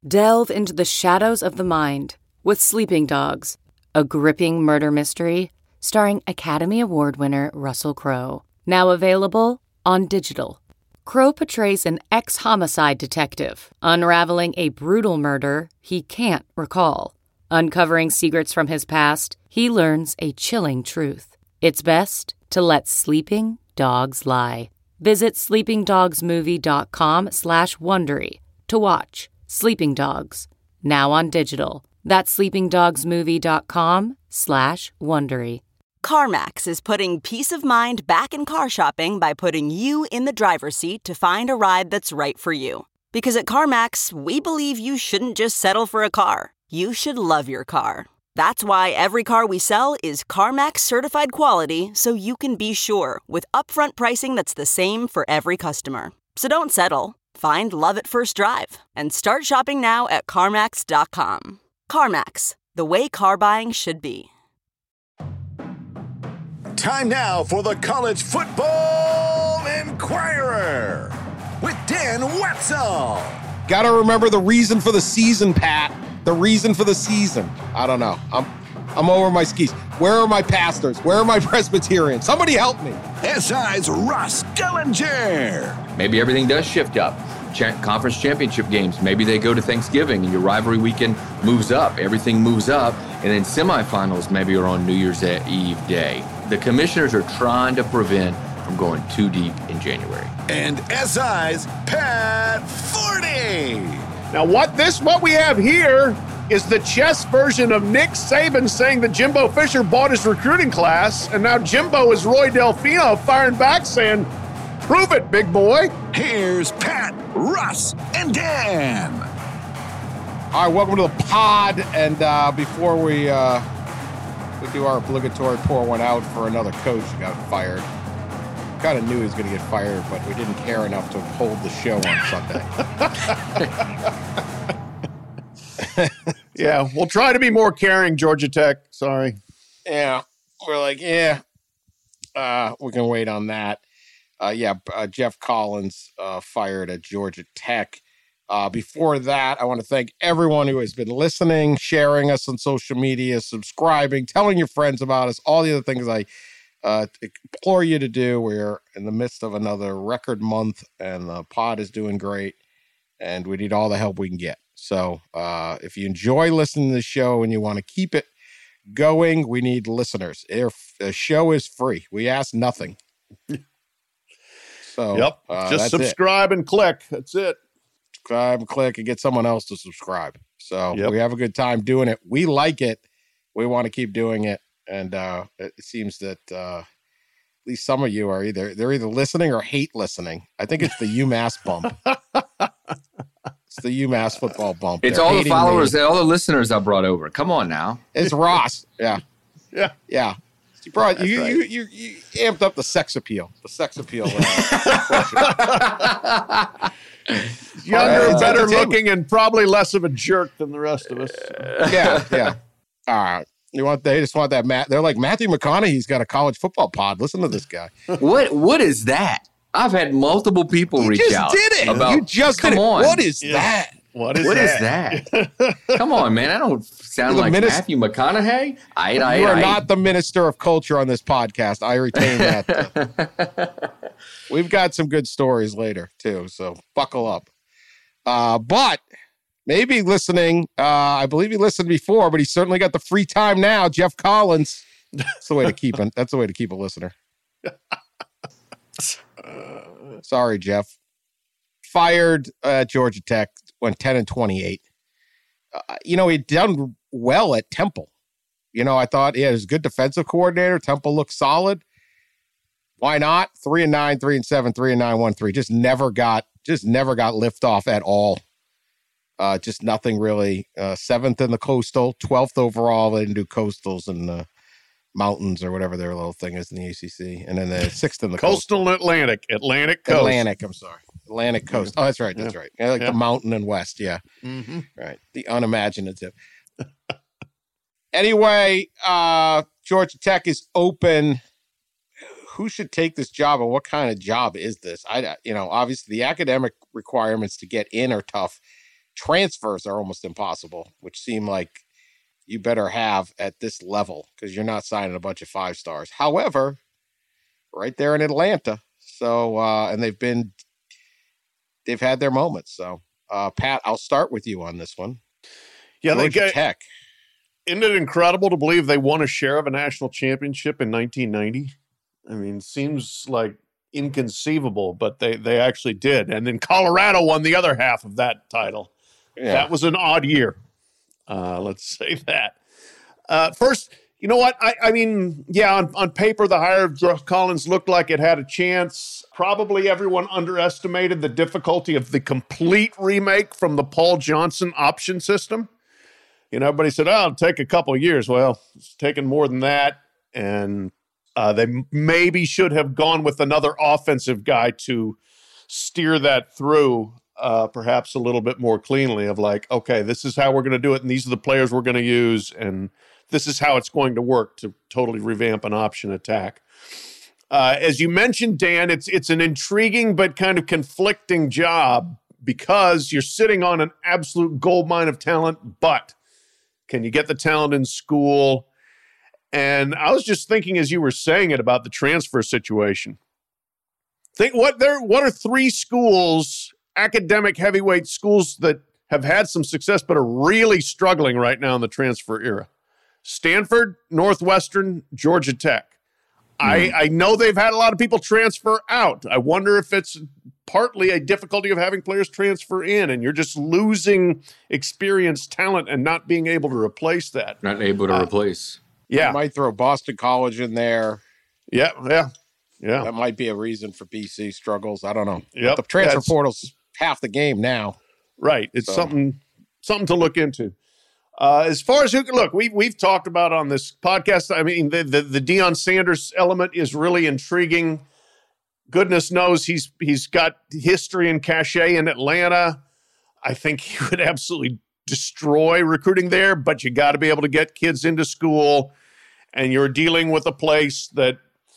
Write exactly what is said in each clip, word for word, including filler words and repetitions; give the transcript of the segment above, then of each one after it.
Delve into the shadows of the mind with Sleeping Dogs, a gripping murder mystery starring Academy Award winner Russell Crowe. Now available on digital. Crowe portrays an ex-homicide detective unraveling a brutal murder he can't recall. Uncovering secrets from his past, he learns a chilling truth. It's best to let sleeping dogs lie. Visit sleepingdogsmovie.com slash Wondery to watch Sleeping Dogs, now on digital. That's sleepingdogsmovie.com slash Wondery. CarMax is putting peace of mind back in car shopping by putting you in the driver's seat to find a ride that's right for you. Because at CarMax, we believe you shouldn't just settle for a car. You should love your car. That's why every car we sell is CarMax certified quality, so you can be sure with upfront pricing that's the same for every customer. So don't settle. Find love at first drive and start shopping now at CarMax dot com. CarMax, the way car buying should be. Time now for the College Football Inquirer with Dan Wetzel. Got to remember the reason for the season, Pat. The reason for the season. I don't know. I'm I'm over my skis. Where are my pastors? Where are my Presbyterians? Somebody help me. S I's Russ Dellinger. Maybe everything does shift up. Ch- conference championship games, maybe they go to Thanksgiving and your rivalry weekend moves up. Everything moves up. And then semifinals maybe are on New Year's Eve day. The commissioners are trying to prevent from going too deep in January. And S I's Pat Forty. Now, what this what we have here is the chess version of Nick Saban saying that Jimbo Fisher bought his recruiting class, and now Jimbo is Roy Delfino firing back saying, prove it, big boy. Here's Pat, Russ, and Dan. All right, welcome to the pod. And uh, before we uh, we do our obligatory pour one out for another coach who got fired, kind of knew he was going to get fired, but we didn't care enough to hold the show on Sunday. Yeah, we'll try to be more caring, Georgia Tech. Sorry. Yeah, we're like, yeah, uh, we can wait on that. Uh, yeah, uh, Jeff Collins uh, fired at Georgia Tech. Uh, before that, I want to thank everyone who has been listening, sharing us on social media, subscribing, telling your friends about us, all the other things I uh, implore you to do. We're in the midst of another record month, and the pod is doing great, and we need all the help we can get. So uh, if you enjoy listening to the show and you want to keep it going, we need listeners. The show is free. We ask nothing. So yep, uh, just subscribe it. and click. That's it. Subscribe and click and get someone else to subscribe. So yep. we have a good time doing it. We like it. We want to keep doing it. And uh, it seems that uh, at least some of you are either, they're either listening or hate listening. I think it's the UMass bump. It's the UMass football bump. It's They're all the followers, me. all the listeners I brought over. Come on now. It's Ross. Yeah. Yeah. Yeah. You brought you, right. you you you amped up the sex appeal. The sex appeal. Uh, Younger, right, better looking, and probably less of a jerk than the rest of us. Yeah, yeah. All right. You want they just want that Matt. They're like Matthew McConaughey's got a college football pod. Listen to this guy. What what is that? I've had multiple people you reach just out. Did it. About, you just come did it. on. What is yeah. that? What is what that? Is that? Come on, man. I don't sound You're like minis- Matthew McConaughey. I, I, you are I, not the minister of culture on this podcast. I retain that. We've got some good stories later, too, so buckle up. Uh, but maybe listening, uh, I believe he listened before, but he's certainly got the free time now. Jeff Collins. That's the way to keep him. That's the way to keep a listener. Sorry, Jeff. Fired at Georgia Tech, went ten and twenty-eight. Uh, you know, he'd done well at Temple. You know, I thought, yeah, he was a good defensive coordinator. Temple looked solid. Why not? Three and nine, three and seven, three and nine, one, three. Just never got, just never got liftoff at all. Uh, just nothing really. Uh, seventh in the Coastal, twelfth overall. They didn't do Coastals and the Mountains or whatever their little thing is in the A C C. And then the sixth in the Coastal Coastal. and Atlantic. Atlantic Coast. Atlantic, I'm sorry. Atlantic Coast. Oh, that's right. That's yeah. right. Yeah, like yeah. the Mountain and West. Yeah. Mm-hmm. Right. The unimaginative. Anyway, uh, Georgia Tech is open. Who should take this job, and what kind of job is this? I, you know, obviously the academic requirements to get in are tough. transfers are almost impossible, which seem like you better have at this level because you're not signing a bunch of five stars. However, right there in Atlanta, so uh, and they've been they've had their moments. So, uh, Pat, I'll start with you on this one. Yeah, Georgia they get, Tech. Isn't it incredible to believe they won a share of a national championship in nineteen ninety? I mean, seems like inconceivable, but they, they actually did. And then Colorado won the other half of that title. Yeah. That was an odd year. Uh, let's say that. Uh, first, you know what? I, I mean, yeah, on, on paper, the hire of Geoff Collins looked like it had a chance. Probably everyone underestimated the difficulty of the complete remake from the Paul Johnson option system. You know, everybody said, oh, it'll take a couple of years. Well, it's taken more than that. And uh, they maybe should have gone with another offensive guy to steer that through uh, perhaps a little bit more cleanly of like, okay, this is how we're going to do it. And these are the players we're going to use. And this is how it's going to work to totally revamp an option attack. Uh, as you mentioned, Dan, it's it's an intriguing but kind of conflicting job because you're sitting on an absolute goldmine of talent, but can you get the talent in school? And I was just thinking as you were saying it about the transfer situation. Think what there what are three schools, academic heavyweight schools that have had some success but are really struggling right now in the transfer era? Stanford, Northwestern, Georgia Tech. Mm. I, I know they've had a lot of people transfer out. I wonder if it's partly a difficulty of having players transfer in and you're just losing experienced talent and not being able to replace that. Not able to uh, replace. Yeah. You might throw Boston College in there. Yeah, yeah, yeah. That might be a reason for B C struggles. I don't know. Yep. But the transfer That's, portal's half the game now. Right. It's so. something something to look into. Uh, as far as who can look, we, we've talked about on this podcast, I mean, the, the, the Deion Sanders element is really intriguing. Goodness knows he's he's got history and cachet in Atlanta. I think he would absolutely destroy recruiting there, but you got to be able to get kids into school, and you're dealing with a place that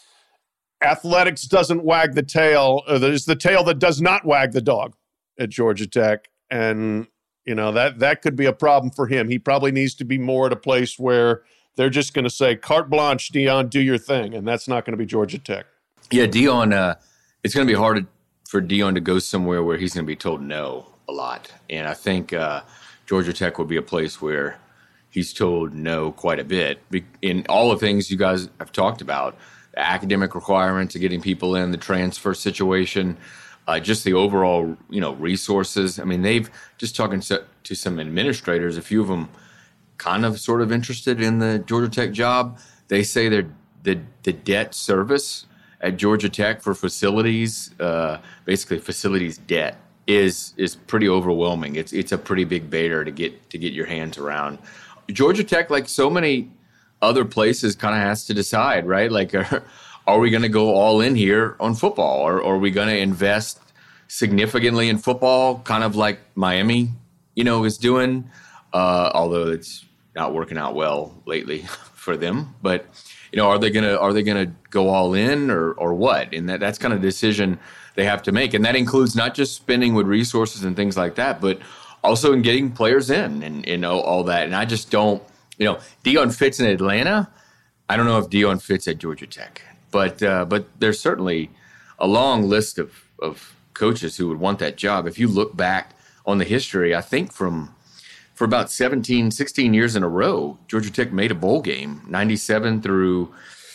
athletics doesn't wag the tail. Or there's the tail that does not wag the dog at Georgia Tech, and you know, that that could be a problem for him. He probably needs to be more at a place where they're just going to say, carte blanche, Deion, do your thing. And that's not going to be Georgia Tech. Yeah, Deion, uh, it's going to be hard for Deion to go somewhere where he's going to be told no a lot. And I think uh, Georgia Tech would be a place where he's told no quite a bit. In all the things you guys have talked about, the academic requirements of getting people in, the transfer situation, Uh, just the overall, you know, resources. I mean, they've just talking to, to some administrators, a few of them kind of sort of interested in the Georgia Tech job. They say they're the, the debt service at Georgia Tech for facilities, uh, basically facilities debt is is pretty overwhelming. It's it's a pretty big bear to get to get your hands around. Georgia Tech, like so many other places, kind of has to decide, right? Like, are, Are we going to go all in here on football, or, or are we going to invest significantly in football, kind of like Miami, you know, is doing? Uh, although it's not working out well lately for them. But you know, are they going to are they going to go all in, or or what? And that that's kind of a decision they have to make, and that includes not just spending with resources and things like that, but also in getting players in and you know all that. And I just don't, you know, Deion fits in Atlanta. I don't know if Deion fits at Georgia Tech. But uh, but there's certainly a long list of, of coaches who would want that job. If you look back on the history, I think from for about seventeen, sixteen years in a row, Georgia Tech made a bowl game, ninety-seven through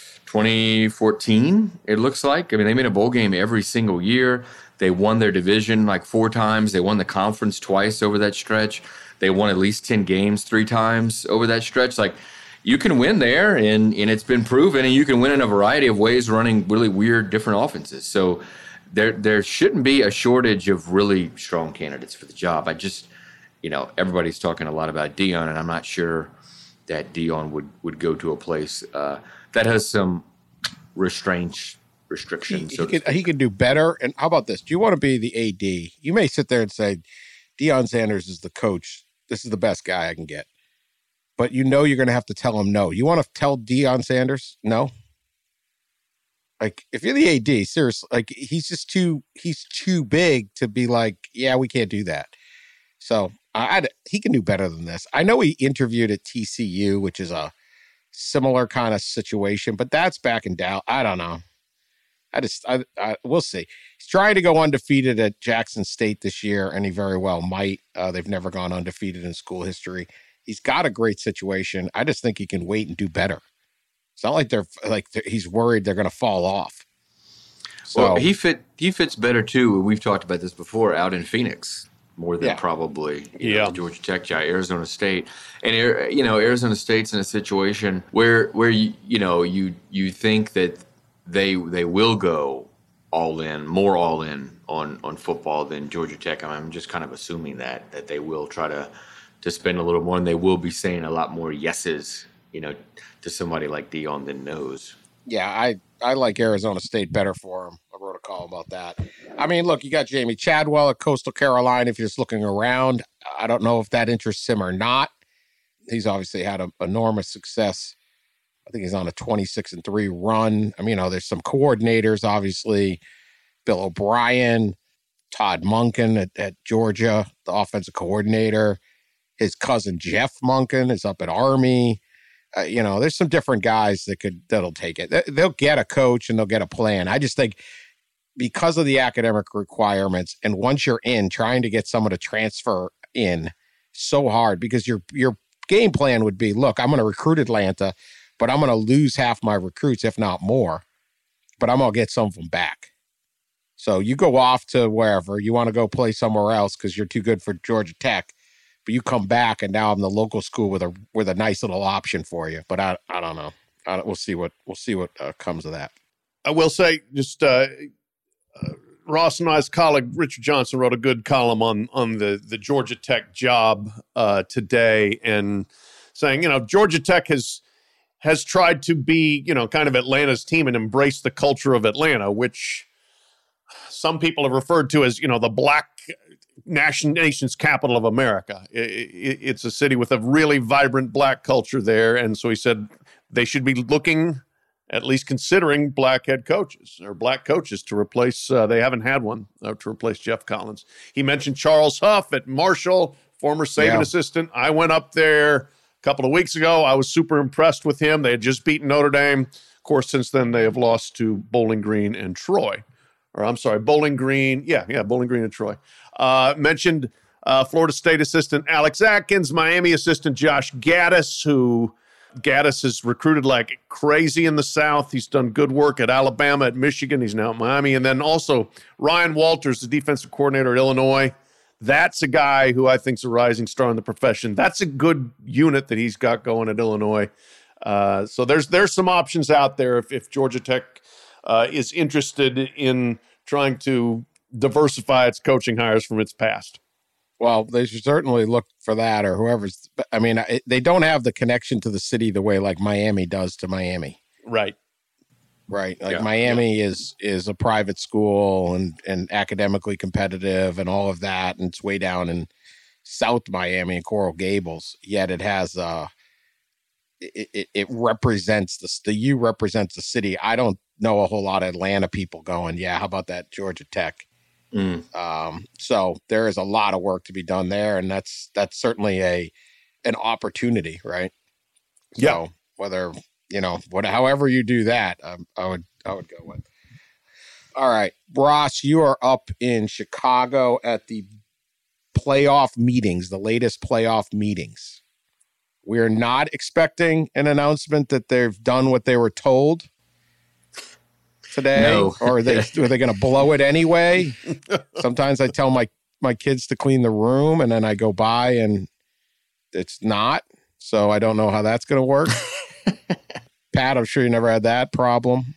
twenty fourteen, it looks like. I mean, they made a bowl game every single year. They won their division like four times. They won the conference twice over that stretch. They won at least ten games three times over that stretch. Like, you can win there, and, and it's been proven, and you can win in a variety of ways running really weird, different offenses. So there there shouldn't be a shortage of really strong candidates for the job. I just, you know, everybody's talking a lot about Deion, and I'm not sure that Deion would, would go to a place uh, that has some restraints, restrictions. He, so he, could, he could do better. And how about this? Do you want to be the A D? You may sit there and say, Deion Sanders is the coach. This is the best guy I can get. But you know you're going to have to tell him no. You want to tell Deion Sanders no? Like, if you're the A D, seriously, like, he's just too, he's too big to be like, yeah, we can't do that. So I, I, he can do better than this. I know he interviewed at T C U, which is a similar kind of situation, but that's back in Dallas. I don't know. I just, I, I, we'll see. He's trying to go undefeated at Jackson State this year, and he very well might. Uh, they've never gone undefeated in school history. He's got a great situation. I just think he can wait and do better. It's not like they're like they're, he's worried they're going to fall off. So well, he fit he fits better too. We've talked about this before out in Phoenix more than Yeah. probably you Yeah. know, the Georgia Tech guy, Arizona State, and Ar- you know Arizona State's in a situation where where you you know you you think that they they will go all in, more all in on on football than Georgia Tech. I mean, I'm just kind of assuming that that they will try to to spend a little more, and they will be saying a lot more yeses, you know, to somebody like Dion than no's. yeah, I, I like Arizona State better for him. I wrote a call about that. I mean, look, you got Jamie Chadwell at Coastal Carolina. If you're just looking around, I don't know if that interests him or not. He's obviously had an enormous success. I think he's on a twenty-six and three run. I mean, you know, there's some coordinators, obviously. Bill O'Brien, Todd Monken at, at Georgia, the offensive coordinator. His cousin Jeff Monken is up at Army. Uh, you know, there's some different guys that could that'll take it. They- They'll get a coach and they'll get a plan. I just think because of the academic requirements, and once you're in, trying to get someone to transfer in so hard because your your game plan would be, look, I'm going to recruit Atlanta, but I'm going to lose half my recruits, if not more. But I'm going to get some of them back. So you go off to wherever you want to go play somewhere else because you're too good for Georgia Tech. But you come back, and now I'm the local school with a with a nice little option for you. But I I don't know. I don't, we'll see what we'll see what uh, comes of that. I will say, just uh, uh, Ross and I's colleague Richard Johnson wrote a good column on on the the Georgia Tech job uh, today, and saying, you know, Georgia Tech has has tried to be, you know, kind of Atlanta's team and embrace the culture of Atlanta, which some people have referred to as, you know, the black nation, nation's capital of America. I- I- it's a city with a really vibrant black culture there, and so he said they should be looking, at least considering black head coaches or black coaches to replace, uh, they haven't had one uh, to replace Jeff Collins. He mentioned Charles Huff at Marshall, former Saban Yeah. assistant. I went up there a couple of weeks ago. I was super impressed with him. They had just beaten Notre Dame. Of course, since then they have lost to Bowling Green and Troy. Or I'm sorry, Bowling Green. Yeah, yeah, Bowling Green and Troy. Uh, mentioned uh, Florida State assistant Alex Atkins, Miami assistant Josh Gaddis, who Gaddis has recruited like crazy in the South. He's done good work at Alabama, at Michigan. He's now at Miami. And then also Ryan Walters, the defensive coordinator at Illinois. That's a guy who I think is a rising star in the profession. That's a good unit that he's got going at Illinois. Uh, so there's there's some options out there if, if Georgia Tech uh, is interested in trying to diversify its coaching hires from its past. Well, they should certainly look for that, or whoever's. I mean, it, they don't have the connection to the city the way like Miami does to Miami, Right. right? Like Yeah, Miami is is a private school and and academically competitive and all of that, and it's way down in South Miami and Coral Gables. Yet it has uh, it it, it represents the the U represents the city. I don't know a whole lot of Atlanta people going, yeah, how about that Georgia Tech? Mm. Um, so there is a lot of work to be done there, and that's that's certainly a an opportunity, right? Yeah. So whether you know what, however you do that, um, I would I would go with. All right, Ross, you are up in Chicago at the playoff meetings, the latest playoff meetings. We're not expecting an announcement that they've done what they were told today, No. or are they are they going to blow it anyway? Sometimes I tell my my kids to clean the room, and then I go by and it's not. So I don't know how that's going to work. Pat, I'm sure you never had that problem.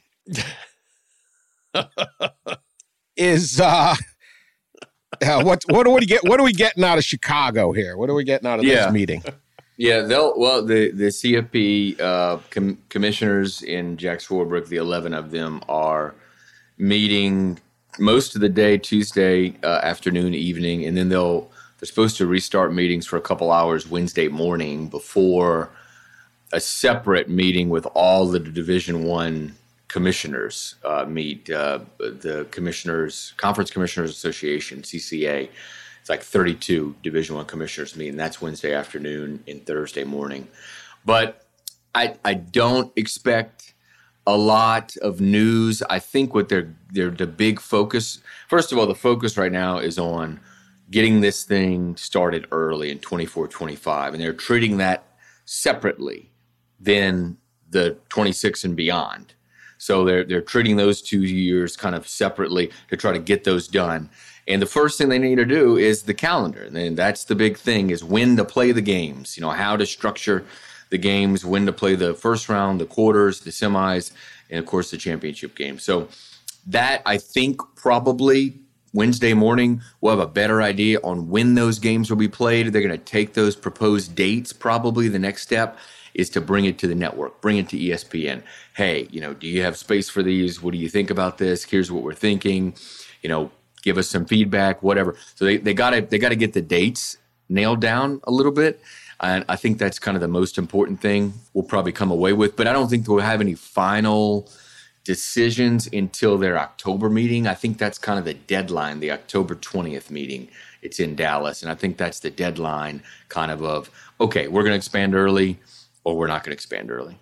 Is uh, uh what what do we get? What are we getting out of Chicago here? What are we getting out of Yeah. this meeting? Yeah, they'll well the the C F P uh, com- commissioners in Jack Swarbrick, the eleven of them are meeting most of the day Tuesday uh, afternoon, evening, and then they'll they're supposed to restart meetings for a couple hours Wednesday morning before a separate meeting with all the Division One commissioners uh, meet uh, the commissioners Conference Commissioners Association C C A. it's like thirty-two Division One commissioners meeting. That's Wednesday afternoon and Thursday morning. But I I don't expect a lot of news. I think what they're they're the big focus. First of all, the focus right now is on getting this thing started early in twenty-four twenty-five, and they're treating that separately than the twenty-six and beyond. So they're they're treating those two years kind of separately to try to get those done. And the first thing they need to do is the calendar. And that's the big thing, is when to play the games, you know, how to structure the games, when to play the first round, the quarters, the semis, and of course the championship game. So that, I think, probably Wednesday morning we'll have a better idea on when those games will be played. They're going to take those proposed dates. Probably the next step is to bring it to the network, bring it to E S P N. Hey, you know, do you have space for these? What do you think about this? Here's what we're thinking. You know, give us some feedback, whatever. So they they got to they got to get the dates nailed down a little bit. And I think that's kind of the most important thing we'll probably come away with. But I don't think we'll have any final decisions until their October meeting. I think that's kind of the deadline, the October twentieth meeting. It's in Dallas. And I think that's the deadline kind of of, okay, we're going to expand early or we're not going to expand early.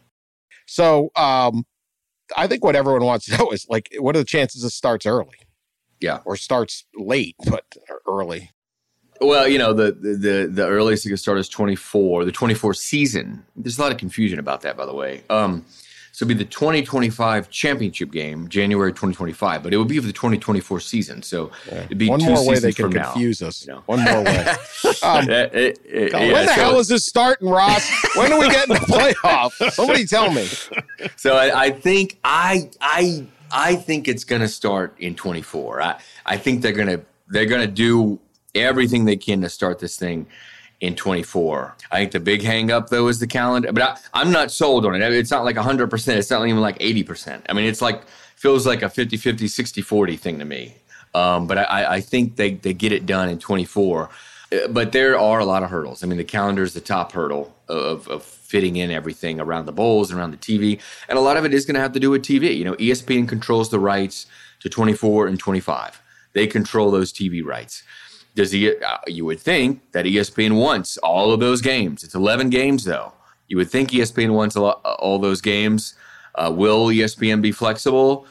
So um, I think what everyone wants to know is, like, what are the chances it starts early? Yeah. Or starts late, but early? Well, you know, the the the earliest it can start is twenty-four, the twenty-four season. There's a lot of confusion about that, by the way. Um, so it'd be the twenty twenty-five championship game, January twenty twenty-five, but it would be for the twenty twenty-four season. So yeah. it'd be one two more way they can confuse now, us. You know? One more way. um, it, it, it, when yeah, the so, hell is this starting, Ross? When are we getting the playoff? Somebody tell me. So I, I think I I I think it's going to start in twenty-four. I I think they're going to they're going to do everything they can to start this thing in twenty-four. I think the big hang up, though, is the calendar. But I, I'm not sold on it. It's not like one hundred percent. It's not even like eighty percent. I mean, it's like, feels like a fifty-fifty, sixty-forty thing to me. Um, but I, I think they, they get it done in twenty-four. But there are a lot of hurdles. I mean, the calendar is the top hurdle of, of fitting in everything around the bowls and around the T V. And a lot of it is going to have to do with T V. You know, E S P N controls the rights to twenty-four and twenty-five. They control those T V rights. Does he, uh, you would think that E S P N wants all of those games. It's eleven games, though. You would think E S P N wants a lot, all those games. Uh, will E S P N be flexible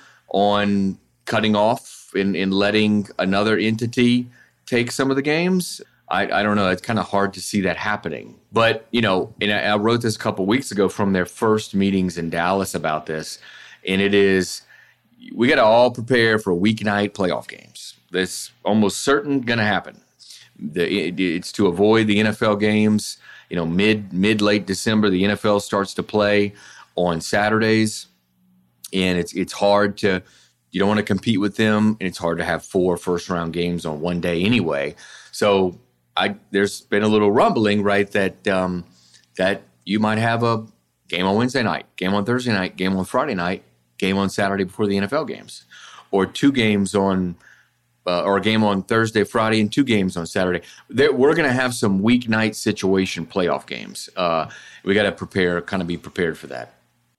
on cutting off and, and letting another entity take some of the games? I, I don't know. It's kind of hard to see that happening. But, you know, and I, I wrote this a couple weeks ago from their first meetings in Dallas about this, and it is, we got to all prepare for weeknight playoff games. That's almost certain going to happen. The, it, it's to avoid the N F L games. You know, mid, mid, late December, the N F L starts to play on Saturdays, and it's it's hard to, you don't want to compete with them, and it's hard to have four first-round games on one day anyway. So I there's been a little rumbling, right, that um, that you might have a game on Wednesday night, game on Thursday night, game on Friday night, game on Saturday before the N F L games, or two games on Uh, or a game on Thursday, Friday, and two games on Saturday. There, we're going to have some weeknight situation playoff games. Uh, we got to prepare, kind of be prepared for that.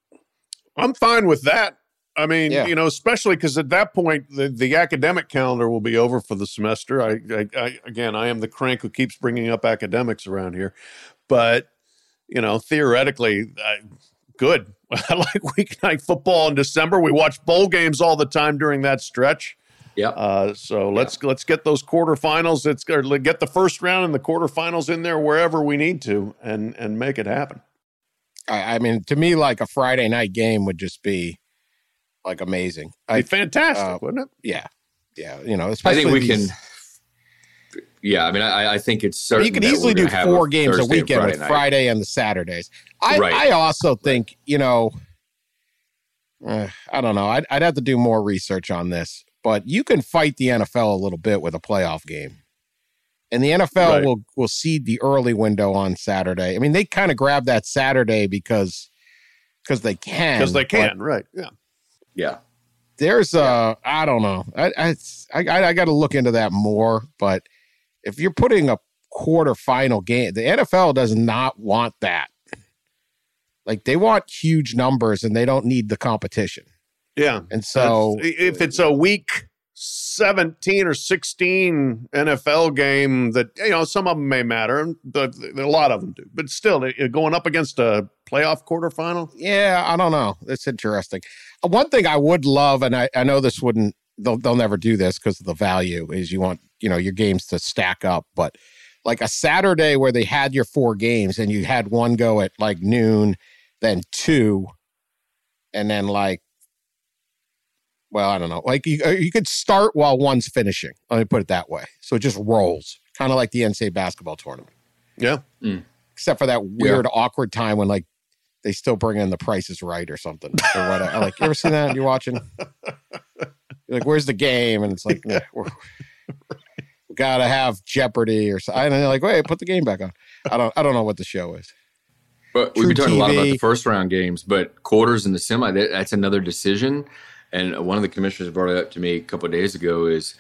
I'm fine with that. I mean, yeah. you know, especially because at that point, the, the academic calendar will be over for the semester. I, I, I, again, I am the crank who keeps bringing up academics around here. But, you know, theoretically, I, good. I like weeknight football in December. We watch bowl games all the time during that stretch. Yeah. Uh, so let's yeah. let's get those quarterfinals. Let's get the first round and the quarterfinals in there wherever we need to, and and make it happen. I, I mean, to me, like a Friday night game would just be like amazing. It'd be fantastic, uh, wouldn't it? Yeah, yeah. You know, I especially think we these, can. Yeah, I mean, I, I think it's certain. You could easily do four games a weekend with night. Friday and the Saturdays. I right. I also think you know. Uh, I don't know. I'd I'd have to do more research on this. But you can fight the N F L a little bit with a playoff game. And the N F L right. will will seed the early window on Saturday. I mean, they kind of grab that Saturday because because they can. Because they can, right. Yeah. Yeah. There's, uh, I don't know. I I, I, I got to look into that more. But if you're putting a quarterfinal game, the N F L does not want that. Like, they want huge numbers, and they don't need the competition. Yeah. And so That's, if it's a week seventeen or sixteen N F L game that, you know, some of them may matter, but a lot of them do. But still, going up against a playoff quarterfinal? Yeah, I don't know. It's interesting. One thing I would love, and I, I know this wouldn't, they'll, they'll never do this because of the value, is you want, you know, your games to stack up. But like a Saturday where they had your four games and you had one go at like noon, then two, and then like, well, I don't know. Like you, you could start while one's finishing. Let me put it that way. So it just rolls, kind of like the N C double A basketball tournament. Yeah. Mm. Except for that weird, yeah. awkward time when like they still bring in the Price is Right or something. Or whatever. Like, you ever seen that? You're watching. You're like, where's the game? And it's like, nah, we're, we gotta have Jeopardy or something. And they're like, wait, put the game back on. I don't. I don't know what the show is. But we've been talking T V. A lot about the first round games, but quarters and the semi, that, that's another decision. And one of the commissioners brought it up to me a couple of days ago is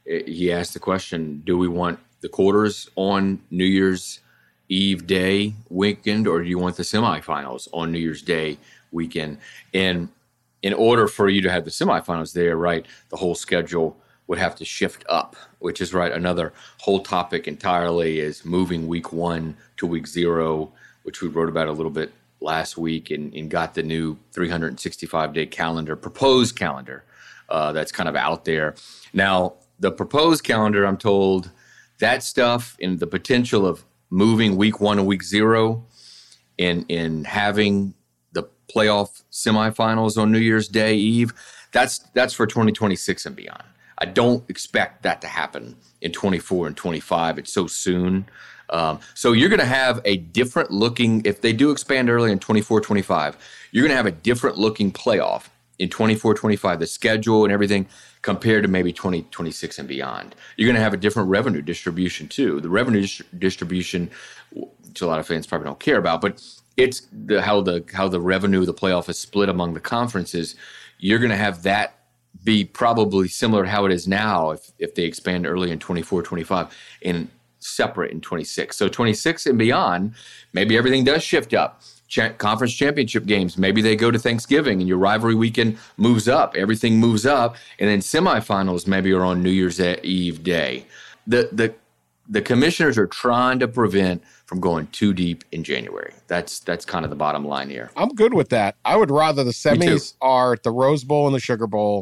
he asked the question, do we want the quarters on New Year's Eve day weekend, or do you want the semifinals on New Year's Day weekend? And in order for you to have the semifinals there, right, the whole schedule would have to shift up, which is right. Another whole topic entirely is moving week one to week zero, which we wrote about a little bit last week, and, and got the new three hundred sixty-five day calendar, proposed calendar uh, that's kind of out there. Now, the proposed calendar, I'm told, that stuff and the potential of moving week one to week zero and, and having the playoff semifinals on New Year's Day Eve, that's that's for twenty twenty-six and beyond. I don't expect that to happen in twenty-four and twenty-five. It's so soon. Um, so you're going to have a different looking, if they do expand early in twenty-four twenty-five, you're going to have a different looking playoff in twenty-four twenty-five, the schedule and everything compared to maybe twenty twenty-six and beyond. You're going to have a different revenue distribution too. The revenue dis- distribution, which a lot of fans probably don't care about, but it's the, how the how the revenue of the playoff is split among the conferences. You're going to have that be probably similar to how it is now if, if they expand early in twenty-four twenty-five and separate in twenty-six. So twenty-six and beyond, maybe everything does shift up. Ch- conference championship games, maybe they go to Thanksgiving and your rivalry weekend moves up. Everything moves up. And then semifinals maybe are on New Year's Eve day. The the the commissioners are trying to prevent from going too deep in January. That's that's kind of the bottom line here. I'm good with that. I would rather the semis are at the Rose Bowl and the Sugar Bowl.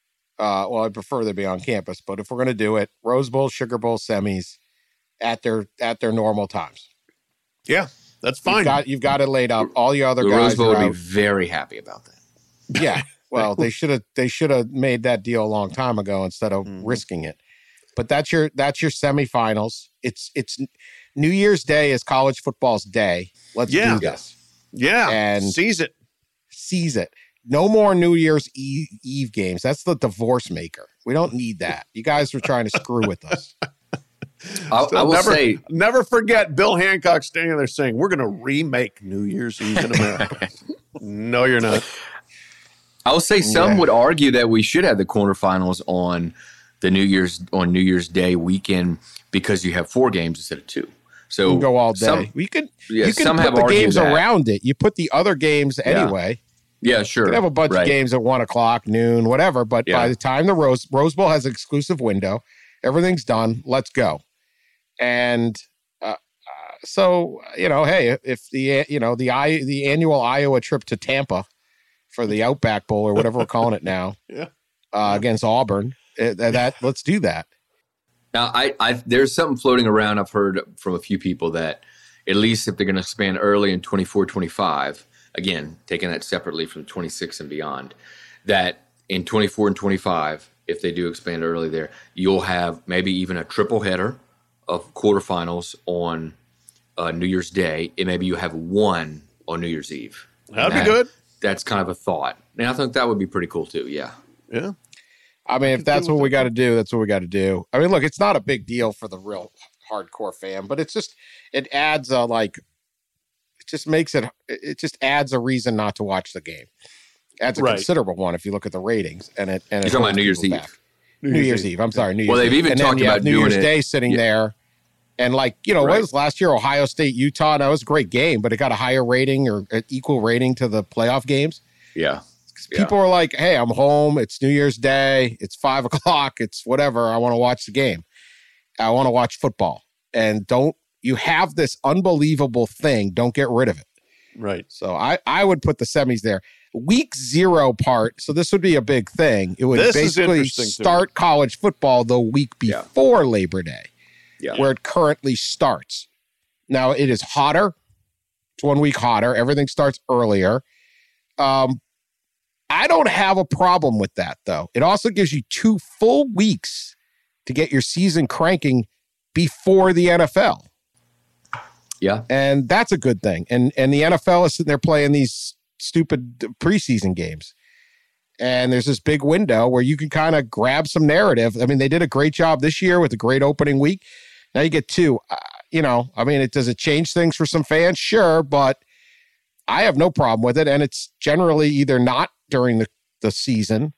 Uh, well, I prefer they be on campus, but if we're going to do it, Rose Bowl, Sugar Bowl, semis at their at their normal times. Yeah, that's fine. You've got, you've got it laid up. All your other the guys Rose Bowl are would out. be very happy about that. Yeah. Well, they should have they should have made that deal a long time ago instead of mm-hmm. risking it. But that's your that's your semifinals. It's it's New Year's Day is college football's day. Let's yeah. do this. Yeah, and seize it. Seize it. No more New Year's Eve, Eve games. That's the divorce maker. We don't need that. You guys were trying to screw with us. I, I will never, say, never forget Bill Hancock standing there saying, "We're going to remake New Year's Eve in America." No, you're not. I will say some yeah. would argue that we should have the quarterfinals on the New Year's on New Year's Day weekend because you have four games instead of two. So you can go all day. Some, we could yeah, you can put the games that. around it. You put the other games anyway. Yeah. Yeah, sure. You can have a bunch right. of games at one o'clock, noon, whatever. But yeah. by the time the Rose Rose Bowl has an exclusive window, everything's done. Let's go. And uh, uh, so you know, hey, if the you know the I the annual Iowa trip to Tampa for the Outback Bowl or whatever we're calling it now, yeah, uh, against Auburn, uh, that let's do that. Now, I, I there's something floating around. I've heard from a few people that at least if they're going to expand early in twenty-four twenty-five. Again, taking that separately from twenty-six and beyond, that in twenty-four and twenty-five, if they do expand early there, you'll have maybe even a triple header of quarterfinals on uh, New Year's Day, and maybe you have one on New Year's Eve. That'd that, be good. That's kind of a thought. And I think that would be pretty cool too, yeah. Yeah. I mean, if that's what we got to do, that's what we got to do. I mean, look, it's not a big deal for the real hardcore fan, but it's just, it adds a like, It just makes it, it just adds a reason not to watch the game. Adds a right. considerable one if you look at the ratings. And it, and You're it talking about New Year's Eve. Back. New, New Year's, Year's Eve. Eve. I'm sorry. New Year's well, they've Eve. even and talked about New doing Year's it. Day sitting yeah. there. And like, you know, right. what was last year? Ohio State, Utah. That was a great game, but it got a higher rating or an equal rating to the playoff games. Yeah. Yeah. People are like, hey, I'm home. It's New Year's Day. It's five o'clock. It's whatever. I want to watch the game. I want to watch football. And don't, you have this unbelievable thing. Don't get rid of it. Right. So I, I would put the semis there. Week zero part. So this would be a big thing. It would This is basically interesting, too. start college football the week Yeah. before Labor Day, Yeah. where it currently starts. Now it is hotter. It's one week hotter. Everything starts earlier. Um, I don't have a problem with that, though. It also gives you two full weeks to get your season cranking before the N F L. Yeah. And that's a good thing. And and the N F L is sitting there playing these stupid preseason games. And there's this big window where you can kind of grab some narrative. I mean, they did a great job this year with a great opening week. Now you get two. Uh, you know, I mean, it does it change things for some fans? Sure, but I have no problem with it. And it's generally either not during the, the season,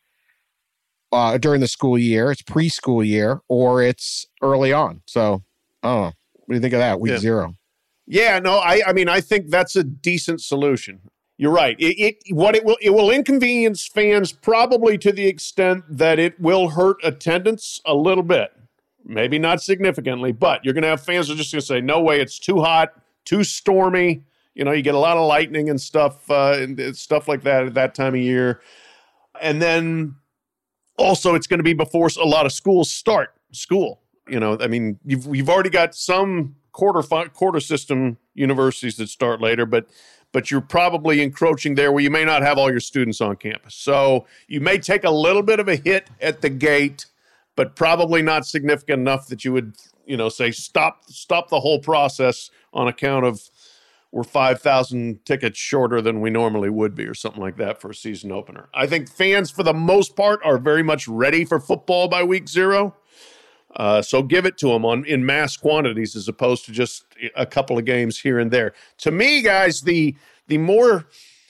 uh, during the school year, it's preschool year, or it's early on. So, I don't know. What do you think of that? Week Yeah. zero. Yeah, no, I, I mean, I think that's a decent solution. You're right. It, it what it will it will inconvenience fans probably to the extent that it will hurt attendance a little bit, maybe not significantly, but you're going to have fans who are just going to say, "No way, it's too hot, too stormy." You know, you get a lot of lightning and stuff, uh, and stuff like that at that time of year, and then also it's going to be before a lot of schools start school. You know, I mean, you've you've already got some quarter fi- quarter system universities that start later, but but you're probably encroaching there where you may not have all your students on campus. So you may take a little bit of a hit at the gate, but probably not significant enough that you would, you know, say stop stop the whole process on account of we're five thousand tickets shorter than we normally would be or something like that for a season opener. I think fans, for the most part, are very much ready for football by week zero. Uh, so give it to them on in mass quantities as opposed to just a couple of games here and there. To me, guys, the the more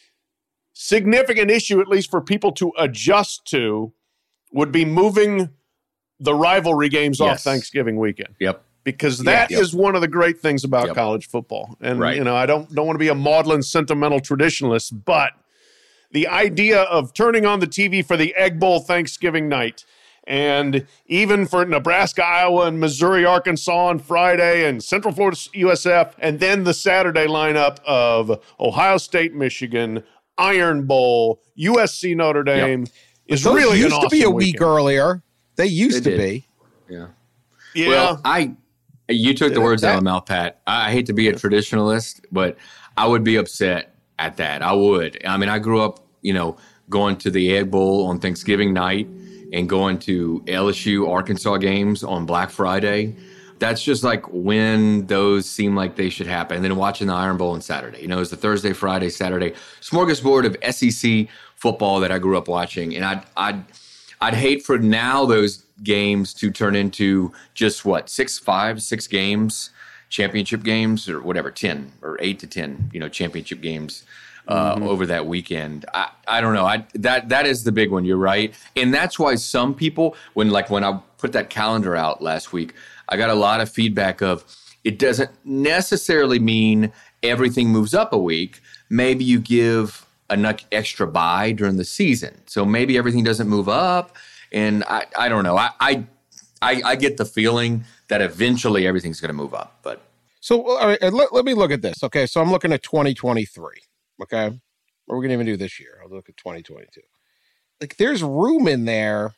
significant issue, at least for people to adjust to, would be moving the rivalry games off Yes. Thanksgiving weekend. Yep. Because that Yeah, yep. is one of the great things about Yep. college football. And, Right. you know, I don't don't want to be a maudlin, sentimental traditionalist, but the idea of turning on the T V for the Egg Bowl Thanksgiving night, and even for Nebraska, Iowa, and Missouri, Arkansas on Friday, and Central Florida U S F, and then the Saturday lineup of Ohio State, Michigan, Iron Bowl, U S C, Notre Dame, is Those really used an to be a awesome week weekend. earlier. They used They to did. be. Yeah. Yeah. Well, I you took the Yeah, words out that- of my mouth, Pat. I hate to be a traditionalist, but I would be upset at that. I would. I mean, I grew up, you know, going to the Egg Bowl on Thanksgiving night and going to L S U Arkansas games on Black Friday. That's just like when those seem like they should happen. And then watching the Iron Bowl on Saturday. You know, it's the Thursday, Friday, Saturday smorgasbord of S E C football that I grew up watching. And I'd, I'd, I'd hate for now those games to turn into just what, six, five, six games, championship games, or whatever, ten or eight to ten, you know, championship games uh, mm-hmm. over that weekend. I, I don't know. I that that is the big one. You're right, and that's why some people, when like when I put that calendar out last week, I got a lot of feedback of it doesn't necessarily mean everything moves up a week. Maybe you give an extra bye during the season, so maybe everything doesn't move up. And I, I don't know. I, I, I, I get the feeling that eventually everything's going to move up. But so all right, let, let me look at this. Okay, so I'm looking at twenty twenty-three. Okay, what we're going to even do this year? I'll look at twenty twenty-two. Like, there's room in there.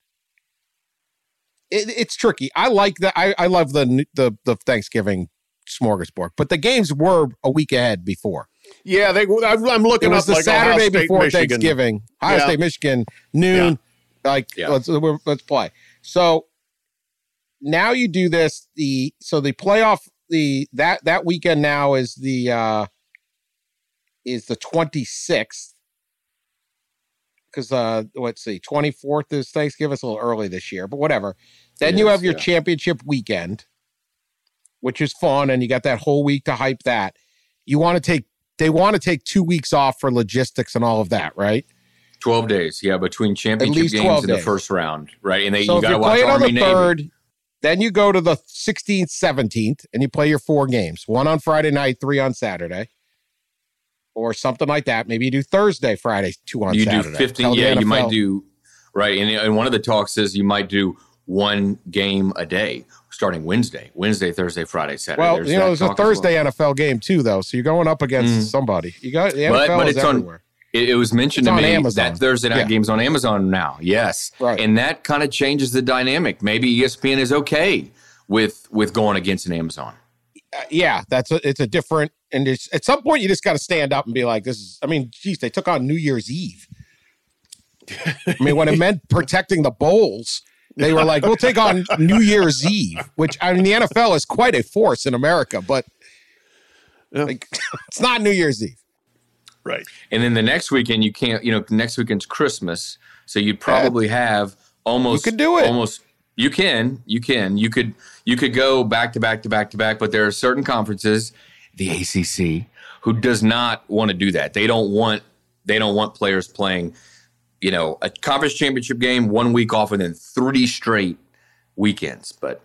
It, it's tricky. I like that. I, I love the, the the Thanksgiving smorgasbord, but the games were a week ahead before. Yeah, they. I'm looking It was up the like Saturday Ohio State, before Michigan. Thanksgiving. Ohio Yeah. State, Michigan, noon. Like, Yeah. let's let's play. So now you do this. The so the playoff the that that weekend now is the uh, is the twenty-sixth. Because uh, let's see, twenty-fourth is Thanksgiving. It's a little early this year, but whatever. Then It you is, have your yeah. championship weekend, which is fun, and you got that whole week to hype that. You want to take. They want to take two weeks off for logistics and all of that, right? twelve days, yeah, between championship least games twelve and the days. first round, right? And they, So you if got to you're watch playing on Army the Navy. third, then you go to the sixteenth, seventeenth, and you play your four games. One on Friday night, three on Saturday. or something like that. Maybe you do Thursday, Friday, two on you Saturday. You do fifteen, yeah, you might do, right. And, and one of the talks is you might do one game a day starting Wednesday, Wednesday, Thursday, Friday, Saturday. Well, there's you know, there's a Thursday well. N F L game too, though. So you're going up against mm. somebody. You got the N F L but, but is it's everywhere. On, it, it was mentioned it's to me Amazon. that Thursday night yeah. game's on Amazon now. Yes. Right. And that kind of changes the dynamic. Maybe E S P N is okay with with going against an Amazon. Uh, yeah, that's a, it's a different, and it's, at some point you just got to stand up and be like, this is, I mean, geez, they took on New Year's Eve. I mean, when it meant protecting the bowls, they were like, we'll take on New Year's Eve, which, I mean, the N F L is quite a force in America, but yeah. like, it's not New Year's Eve. Right. And then the next weekend, you can't, you know, next weekend's Christmas. So you'd probably have almost, you could do it. Almost, you can, you can, you could, you could go back to back to back to back, but there are certain conferences, the A C C, who does not want to do that. They don't want, they don't want players playing, you know, a conference championship game one week off and then three straight weekends. But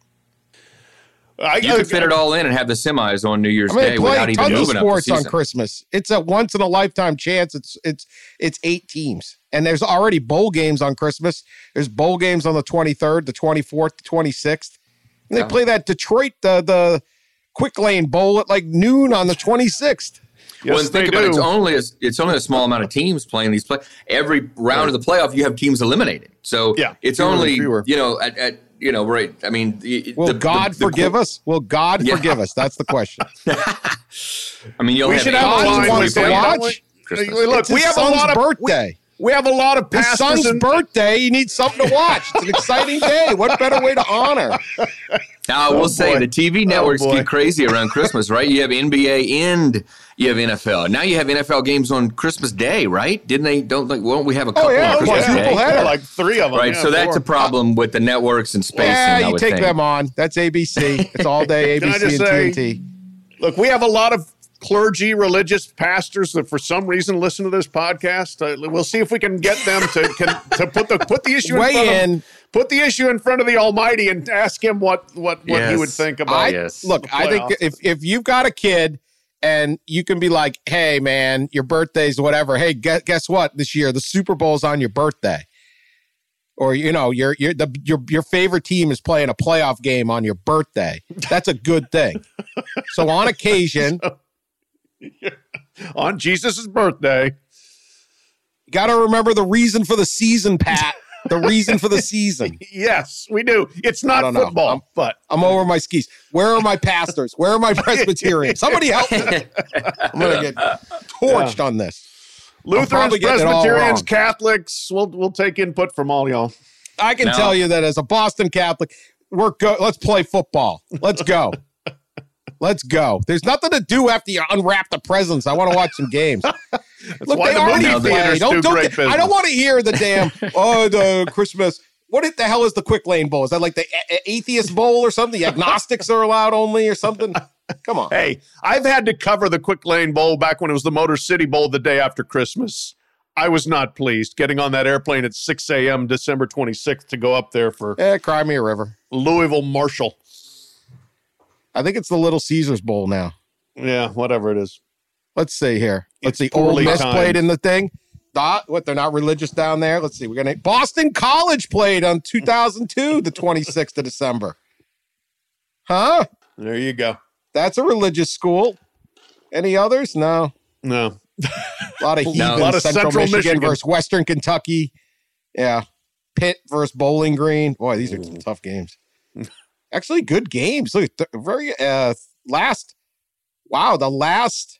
I, you I, could fit I, it all in and have the semis on New Year's I mean, Day without even tons moving of sports up the on season. Christmas. It's a once in a lifetime chance. It's it's it's eight teams, and there's already bowl games on Christmas. There's bowl games on the twenty-third, the twenty-fourth, the twenty-sixth, and they Yeah. play that Detroit the the Quick Lane Bowl at like noon on the twenty-sixth. Yes, well, and think they about it, do. it's only a, it's only a small amount of teams playing these play. Every round of the playoff, you have teams eliminated. So Yeah, it's fewer and only fewer. you know at, at you know right. I mean, the, Will the, God the, the, forgive us? Will God Yeah. forgive us? That's the question. I mean, you'll We have should have a God, line you want with us to them, don't watch? we? Christmas. Look, It's we his have a son's lot of birthday. We, we have a lot of His pastors son's and birthday. You need something to watch. It's an exciting day. What better way to honor? Now, I will Oh, say boy. the T V networks boy. get crazy around Christmas, right? You have N B A and you have N F L. Now you have N F L games on Christmas Day, right? Didn't they? Don't like? Won't we have a couple yeah, on Christmas yeah. Day? Triple header. Yeah, like three of them. Right, yeah, so that's four. a problem with the networks and spacing. Yeah, I you would take think. them on. That's A B C. It's all day A Can B I C just and say- T N T. Look, we have a lot of clergy, religious pastors that for some reason listen to this podcast. Uh, we'll see if we can get them to can, to put the put the issue in Weigh front in. of put the issue in front of the Almighty and ask him what what, what he Yes. would think about I, it. yes. Look, the I think playoffs. if, if you've got a kid and you can be like, hey, man, your birthday's whatever. Hey, guess, guess what? This year, the Super Bowl's on your birthday. Or, you know, your your the your your favorite team is playing a playoff game on your birthday. That's a good thing. So on occasion, On Jesus' birthday. you got to remember the reason for the season, Pat. The reason for the season. Yes, we do. It's I not don't know. football, I'm- but I'm over my skis. Where are my pastors? Where are my Presbyterians? Somebody help me. I'm going to get torched on this. Lutherans, probably getting it all Presbyterians, wrong. Catholics, we'll we'll take input from all y'all. I can No. tell you that as a Boston Catholic, we're go. Let's play football. Let's go. Let's go. There's nothing to do after you unwrap the presents. I want to watch some games. Look, why they the already movie play. theaters Don't, do don't great get- I business. don't want to hear the damn, oh, the Christmas. What the hell is the Quick Lane Bowl? Is that like the a- a- Atheist Bowl or something? The agnostics are allowed only or something? Come on. Hey, I've had to cover the Quick Lane Bowl back when it was the Motor City Bowl the day after Christmas. I was not pleased getting on that airplane at six a.m. December twenty-sixth to go up there for Eh, cry me a river. Louisville Marshall. I think it's the Little Caesars Bowl now. Yeah, whatever it is. Let's see here. Let's It's see. Old poorly Miss timed. played in the thing. Dot, what, they're not religious down there? Let's see. We're gonna Boston College played on two thousand two, the twenty-sixth of December. Huh? There you go. That's a religious school. Any others? No. No. A lot of heathen. No. A lot of Central, Central Michigan, Michigan. versus Western Kentucky. Yeah. Pitt versus Bowling Green. Boy, these are some tough games. Actually, good games. Look, th- very uh last. Wow, the last.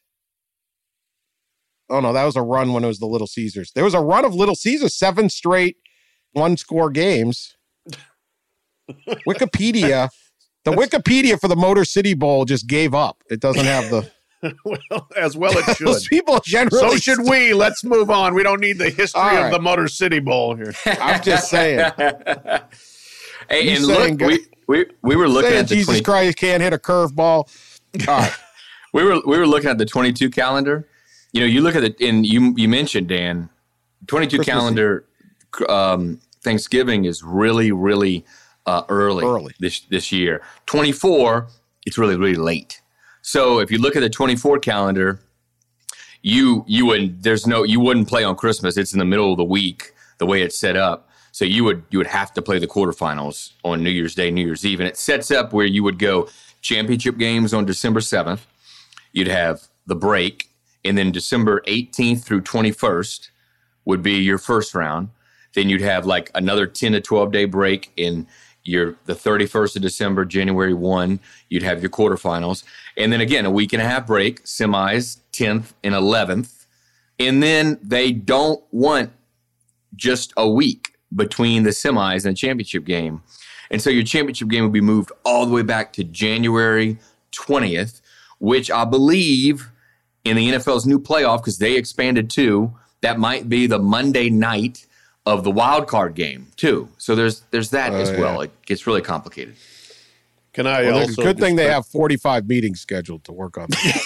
Oh no, that was a run when it was the Little Caesars. There was a run of Little Caesars, seven straight one-score games. Wikipedia, the Wikipedia for the Motor City Bowl just gave up. It doesn't have the. Well, as well it should. Those people generally. So should we. Let's move on. We don't need the history All of right. the Motor City Bowl here. I'm just saying. Hey, You and saying, look, we, we we were looking saying at the Jesus twenty, Christ can't hit a curveball. All right. we were we were looking at the twenty-two calendar. You know, you look at it, and you you mentioned, Dan, twenty-two Christmas calendar. Um, Thanksgiving is really really uh, early, Early. this this year. twenty-four, it's really really late. So if you look at the twenty-four calendar, you you wouldn't there's no you wouldn't play on Christmas. It's in the middle of the week, the way it's set up. So you would you would have to play the quarterfinals on New Year's Day, New Year's Eve. And it sets up where you would go championship games on December seventh. You'd have the break, and then December eighteenth through twenty-first would be your first round. Then you'd have like another ten to twelve day break in your the thirty-first of December, January first, you'd have your quarterfinals. And then again, a week and a half break, semis, tenth and eleventh. And then they don't want just a week between the semis and the championship game. And so your championship game would be moved all the way back to January twentieth, which I believe in the N F L's new playoff, because they expanded too, that might be the Monday night of the wild card game too. So there's there's that uh, as well. Yeah. It gets really complicated. Can I well, also good thing they have forty-five meetings scheduled to work on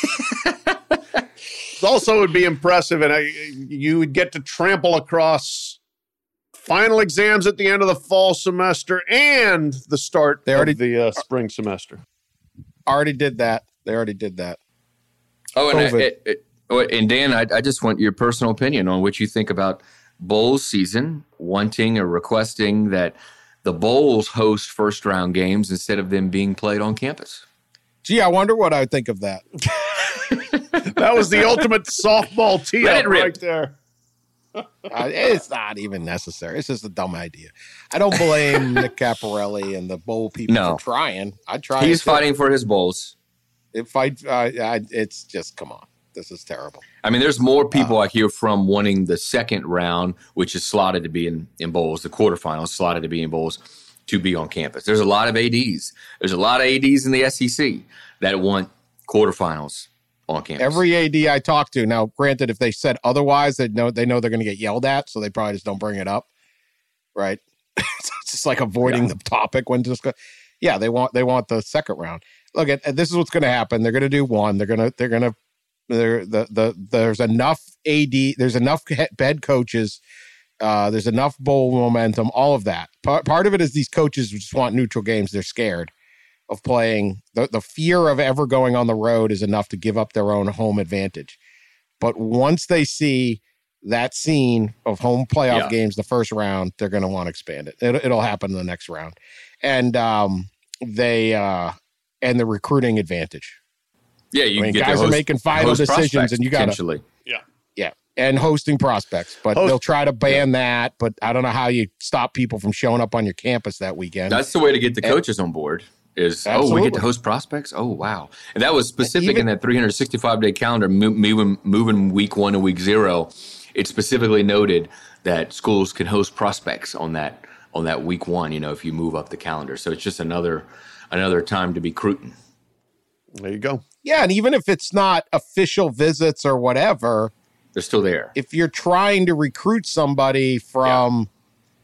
that. Also would be impressive, and I, you would get to trample across final exams at the end of the fall semester and the start they already, of the uh, spring semester. Already did that. They already did that. Oh, and, I, it, it, and Dan, I, I just want your personal opinion on what you think about bowl season, wanting or requesting that the bowls host first round games instead of them being played on campus. Gee, I wonder what I think of that. That was the ultimate softball tee up right there. uh, it's not even necessary. It's just a dumb idea. I don't blame Nick Caparelli and the bowl people no. for trying. I try. He's fighting for his bowls. If I, uh, I, it's just come on. This is terrible. I mean, there's more people uh, I hear from wanting the second round, which is slotted to be in, in bowls, the quarterfinals slotted to be in bowls, to be on campus. There's a lot of A Ds. There's a lot of A Ds in the S E C that want quarterfinals on campus. Every A D I talk to, now granted, if they said otherwise, they know they know they're going to get yelled at, so they probably just don't bring it up, right? It's just like avoiding yeah. the topic when just go, yeah, they want they want the second round. Look, at this is what's going to happen. They're going to do one. They're going to they're going to There, the the there's enough A D, there's enough bed coaches, uh, there's enough bowl momentum, all of that. Part part of it is these coaches just want neutral games. They're scared of playing. The the fear of ever going on the road is enough to give up their own home advantage. But once they see that scene of home playoff yeah. games, the first round, they're going to want to expand it. it. It'll happen in the next round, and um, they uh, and the recruiting advantage. Yeah, you I mean, get guys host, are making final decisions, and you got to, yeah, yeah, and hosting prospects. But Host, they'll try to ban yeah. that. But I don't know how you stop people from showing up on your campus that weekend. That's the way to get the coaches and, on board. Is absolutely. Oh, we get to host prospects. Oh, wow! And that was specific Even, in that three hundred sixty-five day calendar, moving moving week one to week zero. It specifically noted that schools can host prospects on that on that week one. You know, if you move up the calendar, so it's just another another time to be recruiting. There you go. Yeah, and even if it's not official visits or whatever, they're still there. If you're trying to recruit somebody from yeah.